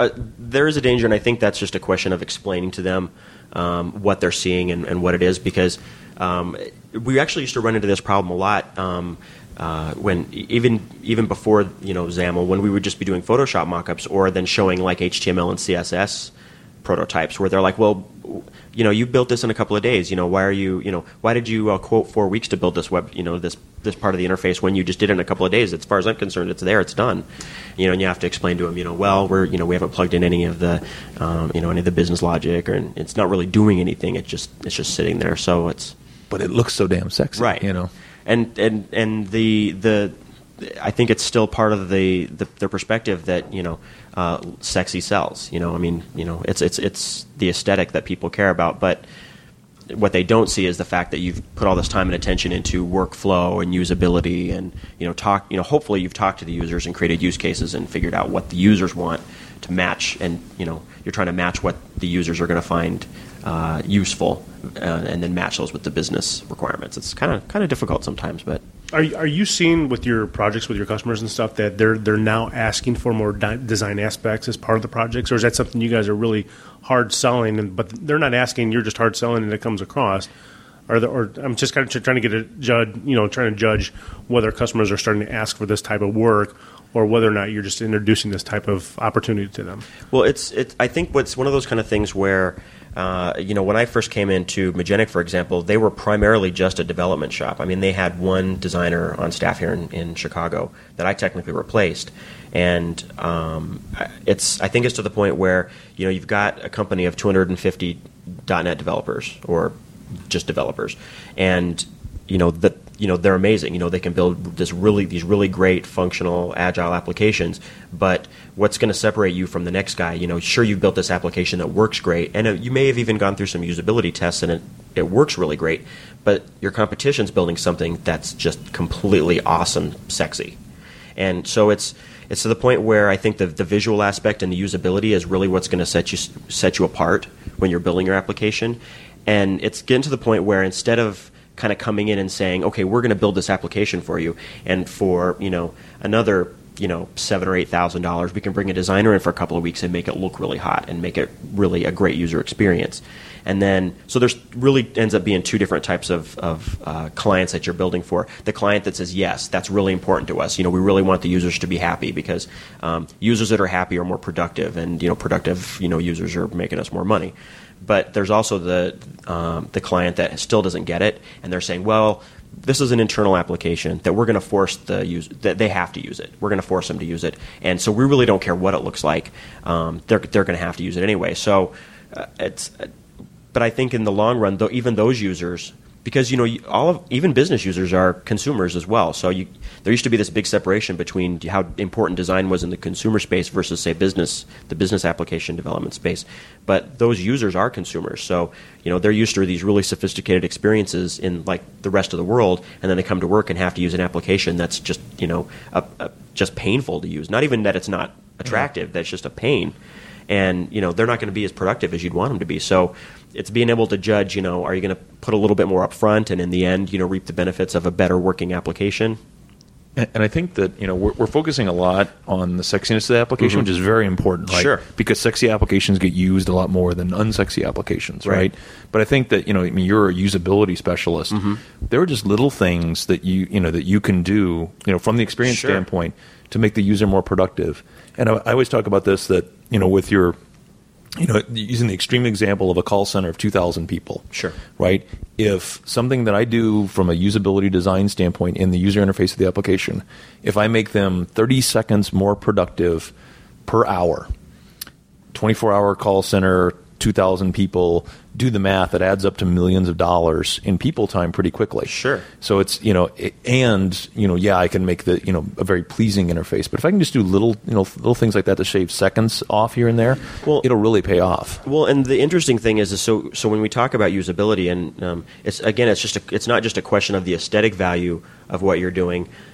Speaker 2: there is a danger, and I think that's just a question of explaining to them um, what they're seeing and, and what it is, because um, we actually used to run into this problem a lot um, uh, when even even before you know XAML, when we would just be doing Photoshop mockups or then showing like H T M L and C S S prototypes, where they're like, well, you know, you built this in a couple of days. You know, why are you, you know, why did you uh, quote four weeks to build this web, you know, this this part of the interface when you just did it in a couple of days? As far as I'm concerned, it's there, it's done. You know, and you have to explain to them, you know, well, we're, you know, we haven't plugged in any of the, um, you know, any of the business logic, or and it's not really doing anything. It just it's just sitting there. So it's,
Speaker 1: but it looks so damn sexy,
Speaker 2: right?
Speaker 1: You know,
Speaker 2: and and and the the. I think it's still part of the, the, the perspective that, you know, uh, sexy sells. You know, I mean, you know, it's it's it's the aesthetic that people care about, but what they don't see is the fact that you've put all this time and attention into workflow and usability, and you know, talk. You know, hopefully you've talked to the users and created use cases and figured out what the users want to match, and you know, you're trying to match what the users are going to find uh, useful, uh, and then match those with the business requirements. It's kind of kind of difficult sometimes, but.
Speaker 3: Are are you seeing with your projects with your customers and stuff that they're they're now asking for more di- design aspects as part of the projects, or is that something you guys are really hard selling, and but they're not asking, you're just hard selling and it comes across? Or, the, or I'm just kind of trying to get a judge, you know, trying to judge whether customers are starting to ask for this type of work, or whether or not you're just introducing this type of opportunity to them.
Speaker 2: Well, it's it. I think what's one of those kind of things where. Uh, you know, when I first came into Magenic, for example, they were primarily just a development shop. I mean, they had one designer on staff here in, in Chicago that I technically replaced. And um, it's, I think it's to the point where, you know, you've got a company of two hundred fifty dot net developers, or just developers. And, you know, the, you know, they're amazing. You know, they can build this really these really great functional agile applications. But what's going to separate you from the next guy? You know, sure, you've built this application that works great, and it, you may have even gone through some usability tests, and it it works really great. But your competition's building something that's just completely awesome, sexy, and so it's it's to the point where I think the the visual aspect and the usability is really what's going to set you set you apart when you're building your application, and it's getting to the point where instead of kind of coming in and saying, okay, we're going to build this application for you, and for you know another you know seven or eight thousand dollars, we can bring a designer in for a couple of weeks and make it look really hot and make it really a great user experience. And then so there's really ends up being two different types of, of uh, clients that you're building for. The client that says, yes, that's really important to us. You know, we really want the users to be happy, because um, users that are happy are more productive, and you know productive you know users are making us more money. But there's also the um, the client that still doesn't get it, and they're saying, well, this is an internal application that we're going to force the user, that they have to use it. We're going to force them to use it, and so we really don't care what it looks like. Um, they're they're going to have to use it anyway. So uh, it's, uh, but I think in the long run, though, even those users, because you know all of even business users are consumers as well. So you, there used to be this big separation between how important design was in the consumer space versus, say, business, the business application development space. But those users are consumers, so you know they're used to these really sophisticated experiences in like the rest of the world, and then they come to work and have to use an application that's just you know a, a, just painful to use. Not even that it's not attractive; that's just a pain. And you know they're not going to be as productive as you'd want them to be. So it's being able to judge. You know, are you going to put a little bit more up front, and in the end, you know, reap the benefits of a better working application?
Speaker 1: And I think that you know we're, we're focusing a lot on the sexiness of the application, mm-hmm. which is very important, right?
Speaker 2: Sure.
Speaker 1: Because sexy applications get used a lot more than unsexy applications, right?
Speaker 2: right?
Speaker 1: But I think that you know, I mean, you're a usability specialist. Mm-hmm. There are just little things that you you know that you can do, you know, from the experience
Speaker 2: sure.
Speaker 1: standpoint, to make the user more productive. And I, I always talk about this that you know with your you know, using the extreme example of a call center of two thousand people.
Speaker 2: Sure.
Speaker 1: Right? If something that I do from a usability design standpoint in the user interface of the application, if I make them thirty seconds more productive per hour, twenty-four hour call center, two thousand people, do the math, it adds up to millions of dollars in people time pretty quickly.
Speaker 2: Sure.
Speaker 1: So it's, you know, it, and, you know, yeah, I can make the, you know, a very pleasing interface. But if I can just do little, you know, little things like that to shave seconds off here and there, well, it'll really pay off.
Speaker 2: Well, and the interesting thing is, is so, so when we talk about usability, and um, it's, again, it's just a, it's not just a question of the aesthetic value of what you're doing.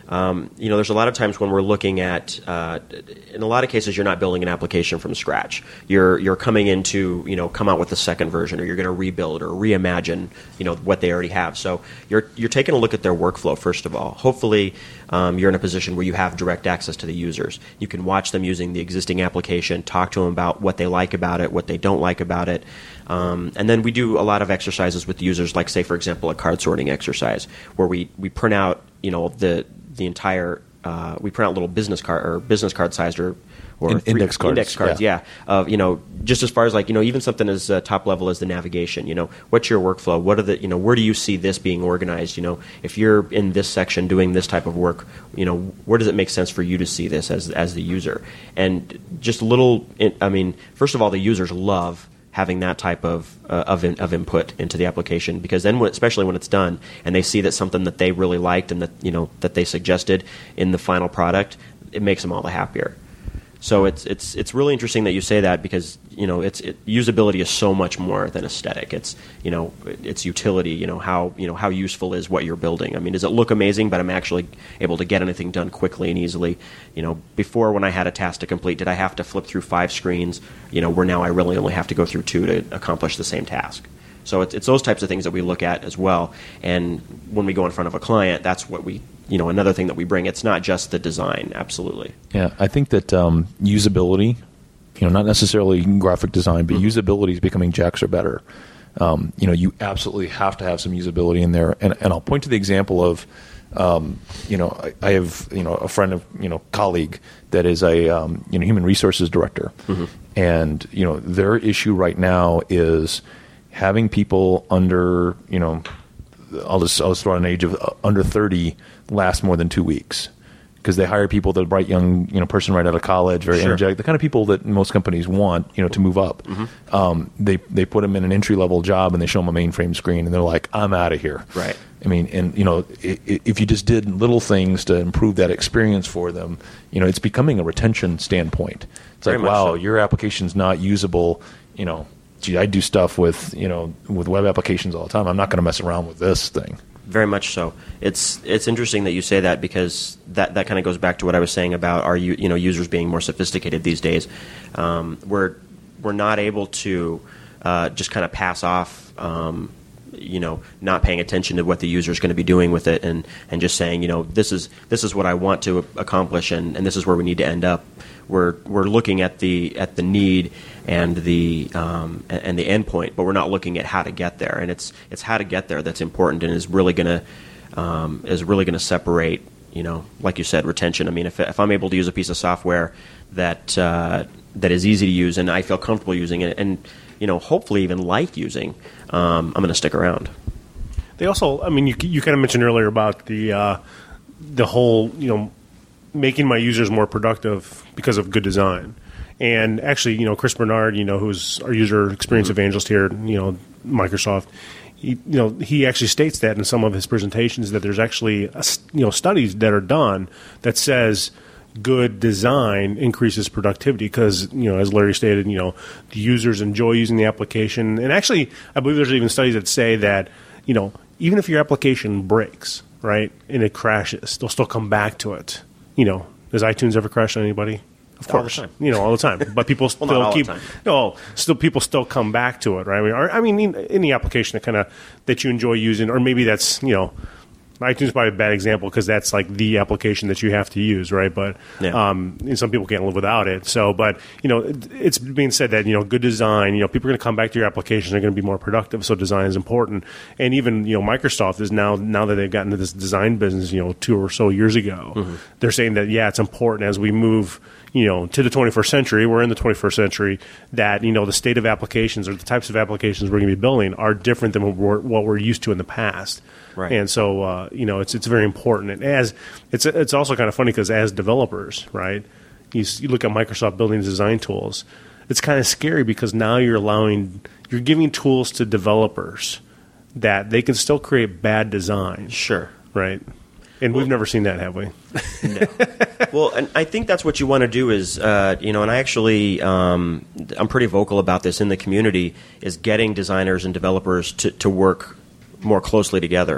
Speaker 2: Um, you know, there's a lot of times when we're looking at, uh, in a lot of cases, you're not building an application from scratch. You're you're coming in to, you know, come out with the second version, or you're going to rebuild or reimagine, you know, what they already have. So you're you're taking a look at their workflow first of all. Hopefully, um, you're in a position where you have direct access to the users. You can watch them using the existing application, talk to them about what they like about it, what they don't like about it. Um, and then we do a lot of exercises with the users, like, say, for example, a card sorting exercise, where we, we print out, you know, the the entire uh, we print out little business card or business card sized or or
Speaker 1: In,
Speaker 2: three,
Speaker 1: index cards,
Speaker 2: index cards, yeah. yeah. Of you know, just as far as like you know, even something as uh, top level as the navigation. You know, what's your workflow? What are the you know, where do you see this being organized? You know, if you're in this section doing this type of work, you know, where does it make sense for you to see this as as the user? And just little, I mean, first of all, the users love having that type of uh, of, in, of input into the application, because then, when, especially when it's done, and they see that something that they really liked and that you know that they suggested in the final product, it makes them all the happier. So it's it's it's really interesting that you say that, because you know it's it, usability is so much more than aesthetic. It's you know it's utility. You know how you know how useful is what you're building. I mean, does it look amazing? But I'm actually able to get anything done quickly and easily. You know, before, when I had a task to complete, did I have to flip through five screens? You know, where now I really only have to go through two to accomplish the same task. So it's, it's those types of things that we look at as well. And when we go in front of a client, that's what we, you know, another thing that we bring. It's not just the design, absolutely.
Speaker 1: Yeah, I think that um, usability, you know, not necessarily graphic design, but mm-hmm. usability is becoming jacks or better. Um, you know, you absolutely have to have some usability in there. And, and I'll point to the example of, um, you know, I, I have, you know, a friend of, you know, colleague that is a, um, you know, human resources director. Mm-hmm. And, you know, their issue right now is having people under, you know, I'll just, I'll just throw out an age of uh, under thirty last more than two weeks. Because they hire people, the bright young, you know, person right out of college, very
Speaker 2: sure.
Speaker 1: energetic, the kind of people that most companies want, you know, to move up. Mm-hmm. Um, they they put them in an entry level job and they show them a mainframe screen and they're like, I'm out of here.
Speaker 2: Right.
Speaker 1: I mean, and you know, i- if you just did little things to improve that experience for them, you know, it's becoming a retention standpoint. It's
Speaker 2: Very
Speaker 1: like, wow,
Speaker 2: so.
Speaker 1: your application's not usable. You know, gee, I do stuff with you know with web applications all the time. I'm not going to mess around with this thing.
Speaker 2: Very much so. It's it's interesting that you say that, because that, that kind of goes back to what I was saying about our you know users being more sophisticated these days. Um, we're we're not able to uh, just kind of pass off, um, you know, not paying attention to what the user is going to be doing with it, and, and just saying, you know, this is this is what I want to accomplish, and, and this is where we need to end up. We're we're looking at the at the need and the um, and the endpoint, but we're not looking at how to get there. And it's it's how to get there that's important, and is really going to um, is really going to separate. You know, like you said, retention. I mean, if if I'm able to use a piece of software that uh, that is easy to use and I feel comfortable using it, and you know, hopefully even like using, um, I'm going to stick around.
Speaker 3: They also, I mean, you you kind of mentioned earlier about the uh, the whole, you know, making my users more productive because of good design. And actually, you know, Chris Bernard, you know, who's our user experience mm-hmm. evangelist here, you know, Microsoft, he, you know, he actually states that in some of his presentations, that there's actually, a, you know, studies that are done that says good design increases productivity because, you know, as Larry stated, you know, the users enjoy using the application. And actually, I believe there's even studies that say that, you know, even if your application breaks, right, and it crashes, they'll still come back to it. You know, does iTunes ever crash on anybody? Of course,
Speaker 2: all the time.
Speaker 3: You know, all the time. But people still
Speaker 2: well, not all
Speaker 3: keep
Speaker 2: the time.
Speaker 3: no, still people still come back to it, right? I mean, or, I mean, any application that kind of that you enjoy using, or maybe that's you know, iTunes is probably a bad example because that's like the application that you have to use, right? But
Speaker 2: yeah.
Speaker 3: um, and some people can't live without it. So, but you know, it, it's being said that you know, good design, you know, people are going to come back to your application, they're going to be more productive. So, design is important. And even you know, Microsoft is now now that they've gotten into this design business, you know, two or so years ago, mm-hmm. they're saying that yeah, it's important as we move. You know, to the twenty-first century, we're in the twenty-first century, that, you know, the state of applications or the types of applications we're going to be building are different than what we're, what we're used to in the past.
Speaker 2: Right.
Speaker 3: And so, uh, you know, it's it's very important. And as it's it's also kind of funny because as developers, right, you, you look at Microsoft building design tools, it's kind of scary because now you're allowing, you're giving tools to developers that they can still create bad design.
Speaker 2: Sure.
Speaker 3: Right. And well, we've never seen that, have we?
Speaker 2: No. Well, and I think that's what you want to do is, uh, you know, and I actually, um, I'm pretty vocal about this in the community, is getting designers and developers to, to work more closely together.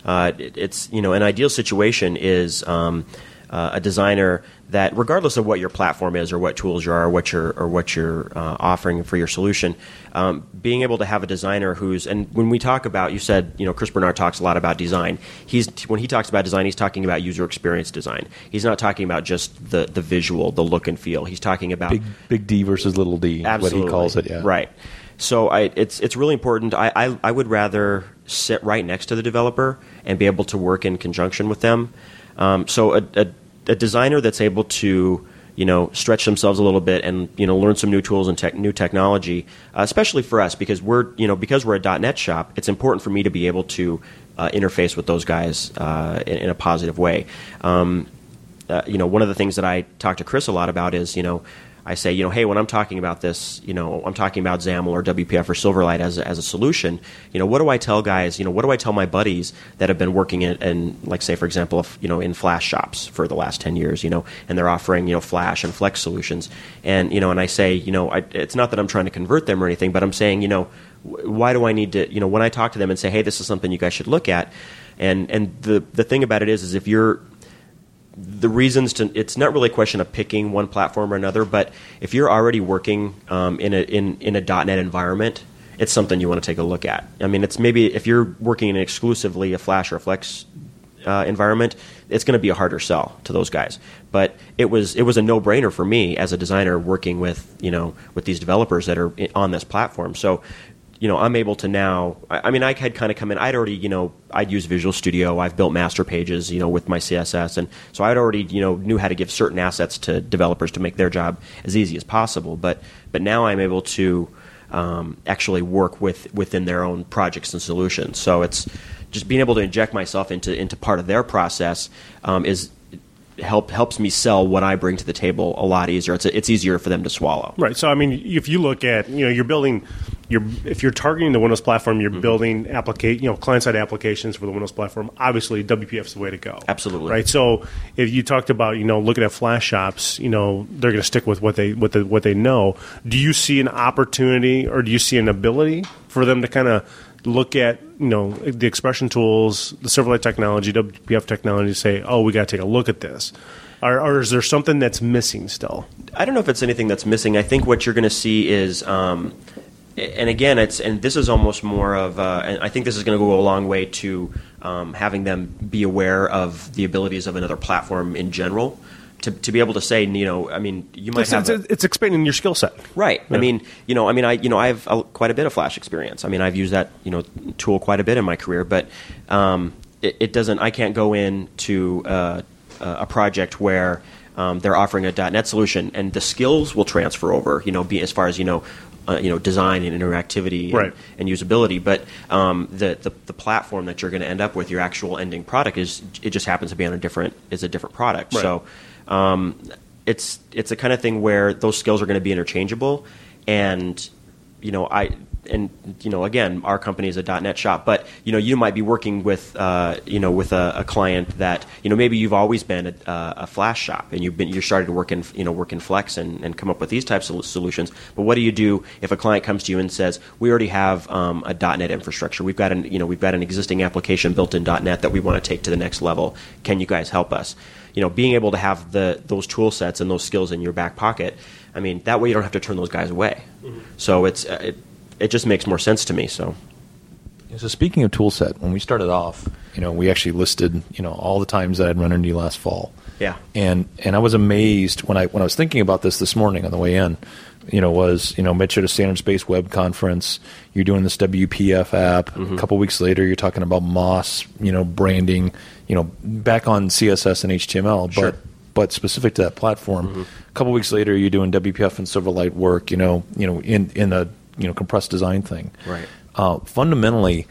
Speaker 2: Uh, it, it's you know an ideal situation is um, uh, a designer that, regardless of what your platform is or what tools you are or what you're or what you're uh, offering for your solution, um, being able to have a designer who's, and when we talk about, you said, you know, Chris Bernard talks a lot about design. He's when he talks about design, he's talking about user experience design. He's not talking about just the the visual, the look and feel. He's talking about
Speaker 1: big big D versus little D,
Speaker 2: absolutely,
Speaker 1: what he calls it. Yeah,
Speaker 2: right. So I, it's it's really important. I, I I would rather sit right next to the developer and be able to work in conjunction with them. Um, so a, a a designer that's able to, you know, stretch themselves a little bit and, you know, learn some new tools and tech, new technology, uh, especially for us because we're, you know, because we're a .NET shop, it's important for me to be able to uh, interface with those guys uh, in, in a positive way. Um, uh, you know, one of the things that I talk to Chris a lot about is, you know, I say, you know, hey, when I'm talking about this, you know, I'm talking about XAML or W P F or Silverlight as a, as a solution. You know, what do I tell guys? You know, what do I tell my buddies that have been working in, in like, say, for example, if, you know, in Flash shops for the last ten years, you know, and they're offering, you know, Flash and Flex solutions, and you know, and I say, you know, I, it's not that I'm trying to convert them or anything, but I'm saying, you know, why do I need to, you know, when I talk to them and say, hey, this is something you guys should look at, and and the the thing about it is, is if you're the reasons to, it's not really a question of picking one platform or another, but if you're already working um, in a in, in a .NET environment, it's something you want to take a look at. I mean, it's maybe if you're working in exclusively a Flash or a Flex uh, environment, it's going to be a harder sell to those guys. But it was it was a no-brainer for me as a designer working with, you know, with these developers that are on this platform. So, you know, I'm able to now, I mean, I had kind of come in, I'd already, you know, I'd use Visual Studio, I've built master pages, you know, with my C S S, and so I'd already, you know, knew how to give certain assets to developers to make their job as easy as possible, but but now I'm able to um, actually work with within their own projects and solutions. So it's just being able to inject myself into, into part of their process um, is help helps me sell what I bring to the table a lot easier. It's it's easier for them to swallow.
Speaker 3: Right. So I mean, if you look at, you know, you're building, you're if you're targeting the Windows platform, you're mm-hmm. building applica- you know, client-side applications for the Windows platform. Obviously, W P F is the way to go.
Speaker 2: Absolutely.
Speaker 3: Right. So if you talked about, you know, looking at Flash shops, you know, they're going to stick with what they what they what they know. Do you see an opportunity, or do you see an ability for them to kind of look at, you know, the expression tools, the Silverlight technology, W P F technology, say, oh, we got to take a look at this? Or, or is there something that's missing still?
Speaker 2: I don't know if it's anything that's missing. I think what you're going to see is, um, and again, it's and this is almost more of, uh, and I think this is going to go a long way to um, having them be aware of the abilities of another platform in general. To, to be able to say, you know, I mean, you might
Speaker 3: it's,
Speaker 2: have
Speaker 3: it's,
Speaker 2: a,
Speaker 3: it's expanding your skill set,
Speaker 2: right?
Speaker 3: Yeah.
Speaker 2: I mean, you know, I mean, I you know, I have a, quite a bit of Flash experience. I mean, I've used that, you know, tool quite a bit in my career, but um, it, it doesn't. I can't go into uh, a project where um, they're offering a .NET solution and the skills will transfer over. You know, be as far as you know. Uh, you know, design and interactivity and,
Speaker 3: right.
Speaker 2: and usability, but um, the, the the platform that you're going to end up with, your actual ending product, is it just happens to be on a different is a different product.
Speaker 3: Right.
Speaker 2: So um, it's it's a kind of thing where those skills are going to be interchangeable, and you know I and you know again our company is a .NET shop, but you know you might be working with uh, you know with a, a client that you know maybe you've always been a, a Flash shop and you've been you started to work in you know work in Flex and, and come up with these types of solutions. But what do you do if a client comes to you and says, we already have um, a .NET infrastructure, we've got an you know we've got an existing application built in .NET that we want to take to the next level. Can you guys help us? You know, being able to have the those tool sets and those skills in your back pocket. I mean, that way you don't have to turn those guys away. Mm-hmm. So it's uh, it, it just makes more sense to me. So,
Speaker 1: so speaking of tool set, when we started off, you know, we actually listed, you know, all the times that I'd run into you last fall.
Speaker 2: Yeah.
Speaker 1: And and I was amazed when I when I was thinking about this this morning on the way in. You know, was you know, met you at a Standard Space Web Conference. You're doing this W P F app. Mm-hmm. A couple weeks later, you're talking about Moss. You know, branding. You know, back on C S S and H T M L,
Speaker 2: sure.
Speaker 1: but but specific to that platform. Mm-hmm. A couple weeks later, you're doing W P F and Silverlight work. You know, you know, in in a you know compressed design thing.
Speaker 2: Right.
Speaker 1: Uh, fundamentally,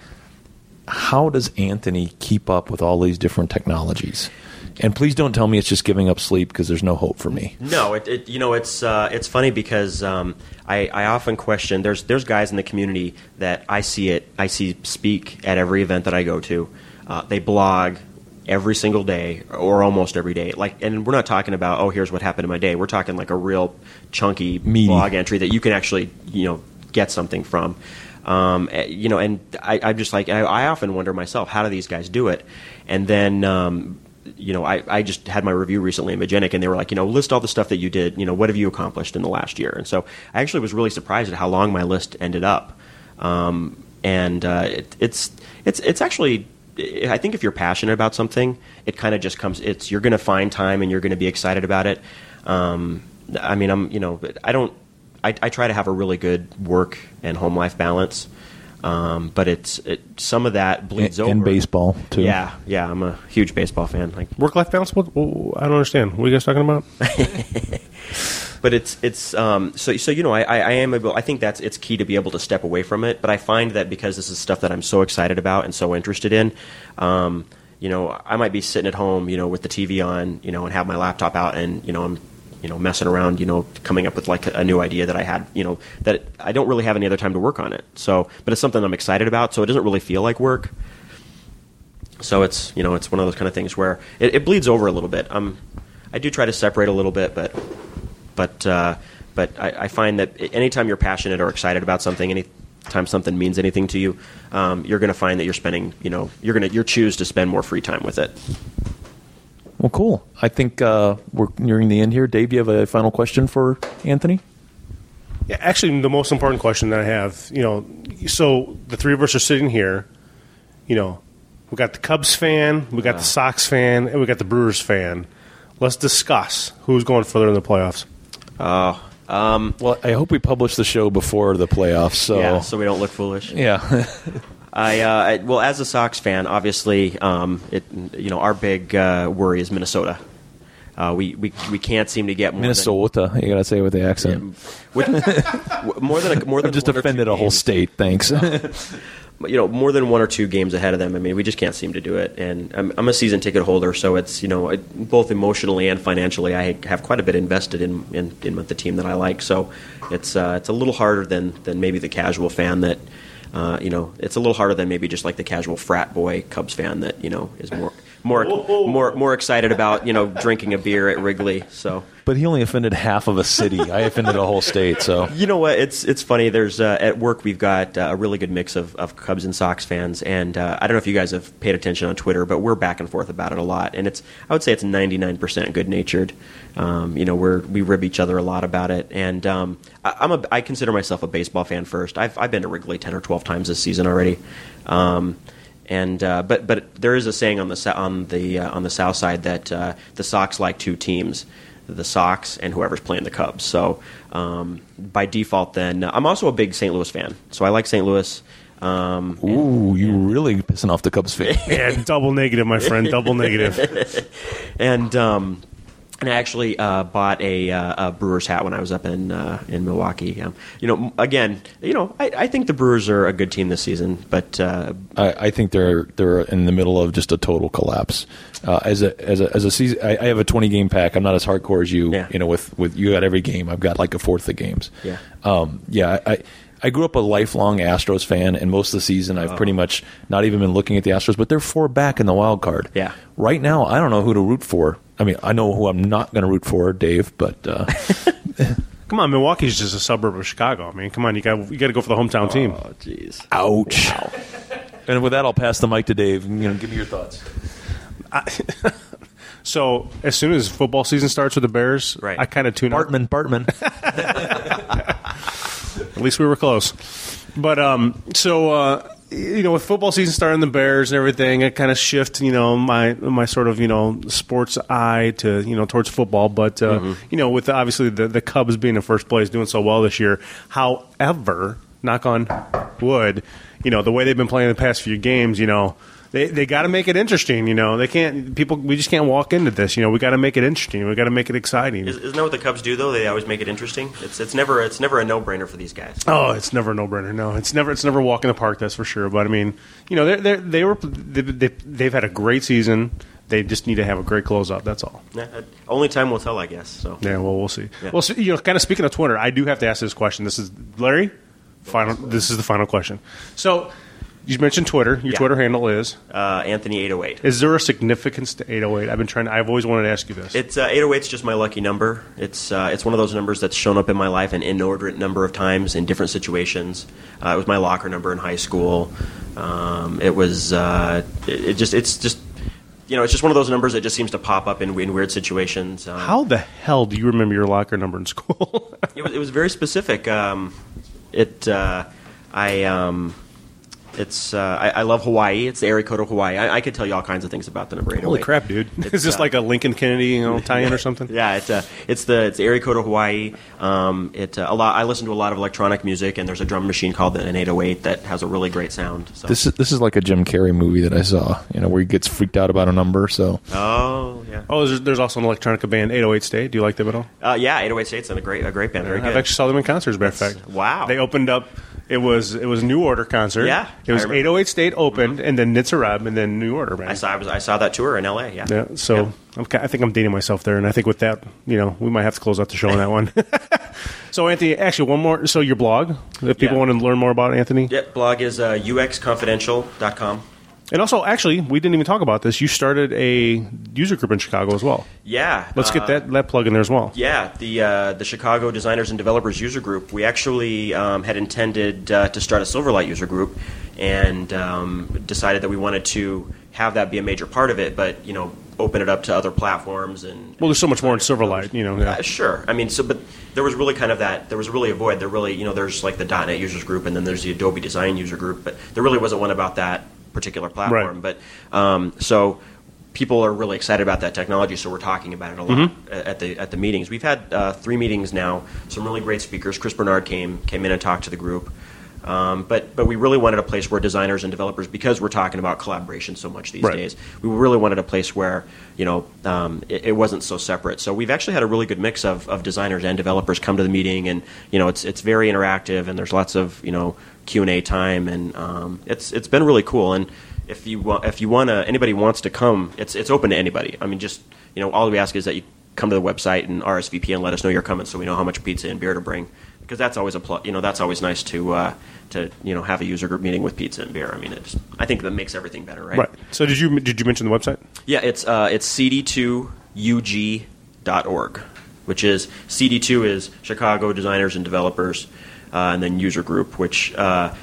Speaker 1: how does Anthony keep up with all these different technologies? And please don't tell me it's just giving up sleep, because there's no hope for me.
Speaker 2: No, it, it you know it's uh, it's funny because um, I, I often question. There's there's guys in the community that I see it I see speak at every event that I go to. Uh, they blog every single day or almost every day. Like, and we're not talking about, oh, here's what happened in my day. We're talking like a real chunky
Speaker 1: Meaty
Speaker 2: blog entry that you can actually you know get something from. Um, you know, and I, I'm just like, I, I often wonder myself, how do these guys do it? And then, um, you know, I, I just had my review recently in Magenic, and they were like, you know, list all the stuff that you did. You know, what have you accomplished in the last year? And so I actually was really surprised at how long my list ended up. Um, and uh, it, it's it's it's actually, I think if you're passionate about something, it kind of just comes. It's you're going to find time and you're going to be excited about it. Um, I mean, I'm you know, I don't. I, I try to have a really good work and home life balance. Um, but it's it, some of that bleeds
Speaker 1: in,
Speaker 2: over.
Speaker 1: In baseball, too.
Speaker 2: Yeah, yeah, I'm a huge baseball fan. Like
Speaker 3: work-life balance? What, what, I don't understand. What are you guys talking about?
Speaker 2: But it's it's um, so so you know I, I am able. I think that's it's key to be able to step away from it. But I find that because this is stuff that I'm so excited about and so interested in, um, you know, I might be sitting at home, you know, with the T V on, you know, and have my laptop out, and you know, I'm you know, messing around, you know, coming up with like a new idea that I had, you know, that I don't really have any other time to work on it. So, but it's something I'm excited about, so it doesn't really feel like work. So it's, you know, it's one of those kind of things where it, it bleeds over a little bit. Um, I do try to separate a little bit, but, but, uh, but I, I find that anytime you're passionate or excited about something, anytime something means anything to you, um, you're going to find that you're spending, you know, you're going to, you're choose to spend more free time with it.
Speaker 1: Well, cool. I think uh, we're nearing the end here. Dave, you have a final question for Anthony?
Speaker 3: Yeah, actually, the most important question that I have, you know, so the three of us are sitting here, you know, we got the Cubs fan, we got the Sox fan, and we got the Brewers fan. Let's discuss who's going further in the playoffs.
Speaker 2: Oh, um,
Speaker 1: well, I hope we publish the show before the playoffs, so
Speaker 2: yeah, so we don't look foolish.
Speaker 1: Yeah.
Speaker 2: I, uh, I well, as a Sox fan, obviously, um, it you know our big uh, worry is Minnesota. Uh, we, we we can't seem to get more
Speaker 1: Minnesota.
Speaker 2: Than,
Speaker 1: you gotta say it with the accent.
Speaker 2: Yeah, with, more than a, more than
Speaker 1: I've just offended a whole
Speaker 2: games.
Speaker 1: state. Thanks.
Speaker 2: You know, more than one or two games ahead of them. I mean, we just can't seem to do it. And I'm, I'm a season ticket holder, so it's you know it, both emotionally and financially, I have quite a bit invested in in, in the team that I like. So it's uh, it's a little harder than than maybe the casual fan that. Uh, you know, it's a little harder than maybe just like the casual frat boy Cubs fan that you know is more, more, more, more excited about you know drinking a beer at Wrigley. So,
Speaker 1: but he only offended half of a city. I offended a whole state. So
Speaker 2: you know what? It's it's funny. There's uh, at work we've got uh, a really good mix of, of Cubs and Sox fans, and uh, I don't know if you guys have paid attention on Twitter, but we're back and forth about it a lot. And it's I would say it's ninety-nine percent good natured. Um, you know, we're we rib each other a lot about it, and um, I, I'm a I consider myself a baseball fan first. I've I've been to Wrigley ten or twelve times this season already, um, and uh, but but there is a saying on the on the uh, on the South Side that uh, the Sox like two teams, the Sox and whoever's playing the Cubs. So um, by default, then I'm also a big Saint Louis fan, so I like Saint Louis. Um,
Speaker 1: Ooh, and, you yeah. really pissing off the Cubs fan.
Speaker 3: Yeah, double negative, my friend, double negative.
Speaker 2: and. Um, And I actually uh, bought a, uh, a Brewers hat when I was up in uh, in Milwaukee. Um, you know, again, you know, I, I think the Brewers are a good team this season, but uh,
Speaker 1: I, I think they're they're in the middle of just a total collapse. Uh, as a as a as a season, I, I have a twenty game pack. I'm not as hardcore as you.
Speaker 2: Yeah.
Speaker 1: You know, with, with you got every game. I've got like a fourth of games.
Speaker 2: Yeah.
Speaker 1: Um, yeah. I. I grew up a lifelong Astros fan, and most of the season I've oh. pretty much not even been looking at the Astros, but they're four back in the wild card.
Speaker 2: Yeah.
Speaker 1: Right now, I don't know who to root for. I mean, I know who I'm not going to root for, Dave, but uh,
Speaker 3: come on, Milwaukee's just a suburb of Chicago. I mean, come on, you got you got to go for the hometown
Speaker 2: oh,
Speaker 3: team.
Speaker 2: Oh, jeez.
Speaker 1: Ouch. Wow. And with that, I'll pass the mic to Dave. You know, give me your thoughts.
Speaker 3: I, so, as soon as football season starts with the Bears,
Speaker 2: right.
Speaker 3: I kind of tune
Speaker 1: Bartman,
Speaker 3: out.
Speaker 1: Bartman.
Speaker 3: At least we were close. But um, so uh, you know, with football season starting, the Bears and everything, it kind of shift, you know, my my sort of you know sports eye to you know towards football. But uh, mm-hmm. you know, with obviously the the Cubs being in first place, doing so well this year. However, knock on wood, you know, the way they've been playing the past few games, you know. They they got to make it interesting, you know. They can't people. We just can't walk into this, you know. We got to make it interesting. We got to make it exciting.
Speaker 2: Isn't that what the Cubs do, though? They always make it interesting. It's it's never it's never a no brainer for these guys.
Speaker 3: Oh, it's never a no brainer. No, it's never it's never a walk in the park. That's for sure. But I mean, you know, they they they were they, they, they've had a great season. They just need to have a great closeout. That's all.
Speaker 2: Yeah, only time will tell, I guess. So
Speaker 3: yeah, well, we'll see. Yeah. Well, so, you know, kind of speaking of Twitter, I do have to ask this question. This is Larry. Final. This is the final question. So. You mentioned Twitter. Your
Speaker 2: Yeah.
Speaker 3: Twitter handle is
Speaker 2: Uh, Anthony eight oh eight.
Speaker 3: Is there a significance to eight oh eight? I've been trying. To, I've always wanted to ask you this.
Speaker 2: It's uh, eight oh eight's just my lucky number. It's uh, it's one of those numbers that's shown up in my life an inordinate number of times in different situations. Uh, it was my locker number in high school. Um, it was uh, it, it just it's just you know it's just one of those numbers that just seems to pop up in, in weird situations. Um,
Speaker 3: How the hell do you remember your locker number in school?
Speaker 2: it was it was very specific. Um, it uh, I. Um, It's uh, I, I love Hawaii. It's the area code of Hawaii. I, I could tell you all kinds of things about the number eight oh eight.
Speaker 3: Holy crap, dude!
Speaker 2: It's,
Speaker 3: Is this
Speaker 2: uh,
Speaker 3: like a Lincoln Kennedy, you know, tie-in or something?
Speaker 2: Yeah, it's uh, it's the it's the area code of Hawaii. Um, it uh, a lot. I listen to a lot of electronic music, and there's a drum machine called an eight oh eight that has a really great sound. So.
Speaker 1: This is this is like a Jim Carrey movie that I saw, you know, where he gets freaked out about a number. So,
Speaker 2: Oh yeah.
Speaker 3: Oh, there's, there's also an electronica band, eight oh eight State. Do you like them at all?
Speaker 2: Uh, yeah, eight oh eight State's a great a great band. Very
Speaker 3: I've
Speaker 2: good.
Speaker 3: actually saw them in concert, as a matter of fact.
Speaker 2: Wow.
Speaker 3: They opened up. It was it was a New Order concert.
Speaker 2: Yeah,
Speaker 3: It was
Speaker 2: I remember.
Speaker 3: eight oh eight State opened, and then Nitzarab, and then New Order. Man.
Speaker 2: I saw I, was, I saw that tour in L A. Yeah.
Speaker 3: Yeah, so
Speaker 2: Yeah.
Speaker 3: I'm, ki- I think I'm dating myself there, and I think with that, you know, we might have to close out the show on that one. So, Anthony, actually, one more. So, your blog, if people
Speaker 2: Yeah.
Speaker 3: want to learn more about Anthony,
Speaker 2: Yep. Blog is uh, U X confidential dot com.
Speaker 3: and also, actually, we didn't even talk about this. You started a user group in Chicago as well.
Speaker 2: Yeah.
Speaker 3: Let's
Speaker 2: uh,
Speaker 3: get that that plug in there as well.
Speaker 2: Yeah, the uh, the Chicago Designers and Developers user group. We actually um, had intended uh, to start a Silverlight user group, and um, decided that we wanted to have that be a major part of it. But you know, open it up to other platforms and.
Speaker 3: Well, there's so much more in Silverlight, you know. Yeah.
Speaker 2: Uh, sure. I mean, so but there was really kind of that. There was really a void. There really, you know, there's like the .dot net users group, and then there's the Adobe Design user group. But there really wasn't one about that particular platform.
Speaker 3: Right.
Speaker 2: But um, so people are really excited about that technology, so we're talking about it a lot
Speaker 3: Mm-hmm.
Speaker 2: at the at the meetings. We've had uh, three meetings now. Some really great speakers. Chris Bernard came came in and talked to the group. Um, but but we really wanted a place where designers and developers, because we're talking about collaboration so much these
Speaker 3: Right.
Speaker 2: days, we really wanted a place where you know um, it, it wasn't so separate. So we've actually had a really good mix of, of designers and developers come to the meeting, and you know it's it's very interactive, and there's lots of you know Q and A time, and um, it's it's been really cool. And if you want if you want to anybody wants to come, it's it's open to anybody. I mean, just you know all we ask is that you come to the website and R S V P and let us know you're coming, so we know how much pizza and beer to bring. Because that's always a pl- you know that's always nice to uh, to you know have a user group meeting with pizza and beer. I mean, it's, I think that makes everything better, right?
Speaker 3: Right. So, did you did you mention the website?
Speaker 2: Yeah, it's uh, it's C D two U G dot org, which is C D two is Chicago Designers and Developers, uh, and then user group, which uh,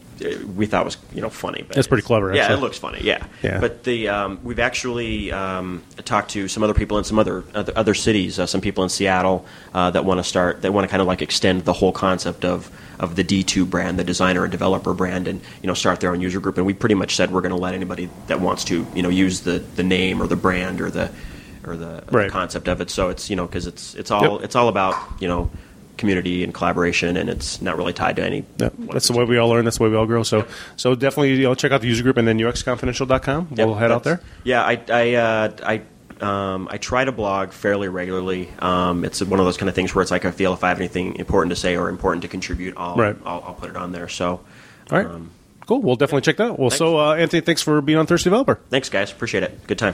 Speaker 2: we thought was you know funny. But
Speaker 3: That's pretty
Speaker 2: it's-
Speaker 3: clever,
Speaker 2: Yeah,
Speaker 3: actually.
Speaker 2: it looks funny. Yeah,
Speaker 3: Yeah.
Speaker 2: But the um, we've actually um, talked to some other people in some other other, other cities. Uh, some people in Seattle uh, that want to start. That want to kind of like extend the whole concept of of the D two brand, the designer and developer brand, and you know start their own user group. And we pretty much said we're going to let anybody that wants to you know use the, the name or the brand or the or the,
Speaker 3: Right.
Speaker 2: the concept of it. So it's you know because it's it's all
Speaker 3: Yep.
Speaker 2: it's all about you know community and collaboration, and it's not really tied to any.
Speaker 3: Yeah, that's the way we all learn. That's the way we all grow. So, so definitely, you know, check out the user group, and then U X confidential dot com. We'll
Speaker 2: Yep,
Speaker 3: head out there.
Speaker 2: that's- Yeah, I I uh, I. Um, I try to blog fairly regularly. Um, it's one of those kind of things where it's like I feel if I have anything important to say or important to contribute, I'll
Speaker 3: Right.
Speaker 2: I'll, I'll put it on there. So,
Speaker 3: All right,
Speaker 2: um,
Speaker 3: cool. We'll definitely check that out. Well, so uh, Anthony, thanks for being on Thirsty Developer.
Speaker 2: thanks, guys. Appreciate it. Good time.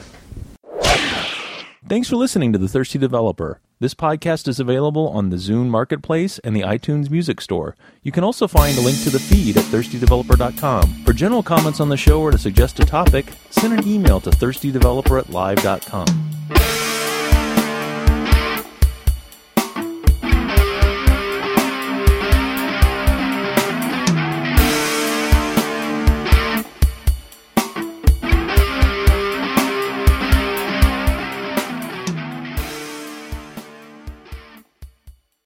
Speaker 1: thanks for listening to The Thirsty Developer. This podcast is available on the Zune Marketplace and the iTunes Music Store. You can also find a link to the feed at thirsty developer dot com. For general comments on the show or to suggest a topic, send an email to thirsty developer at live dot com.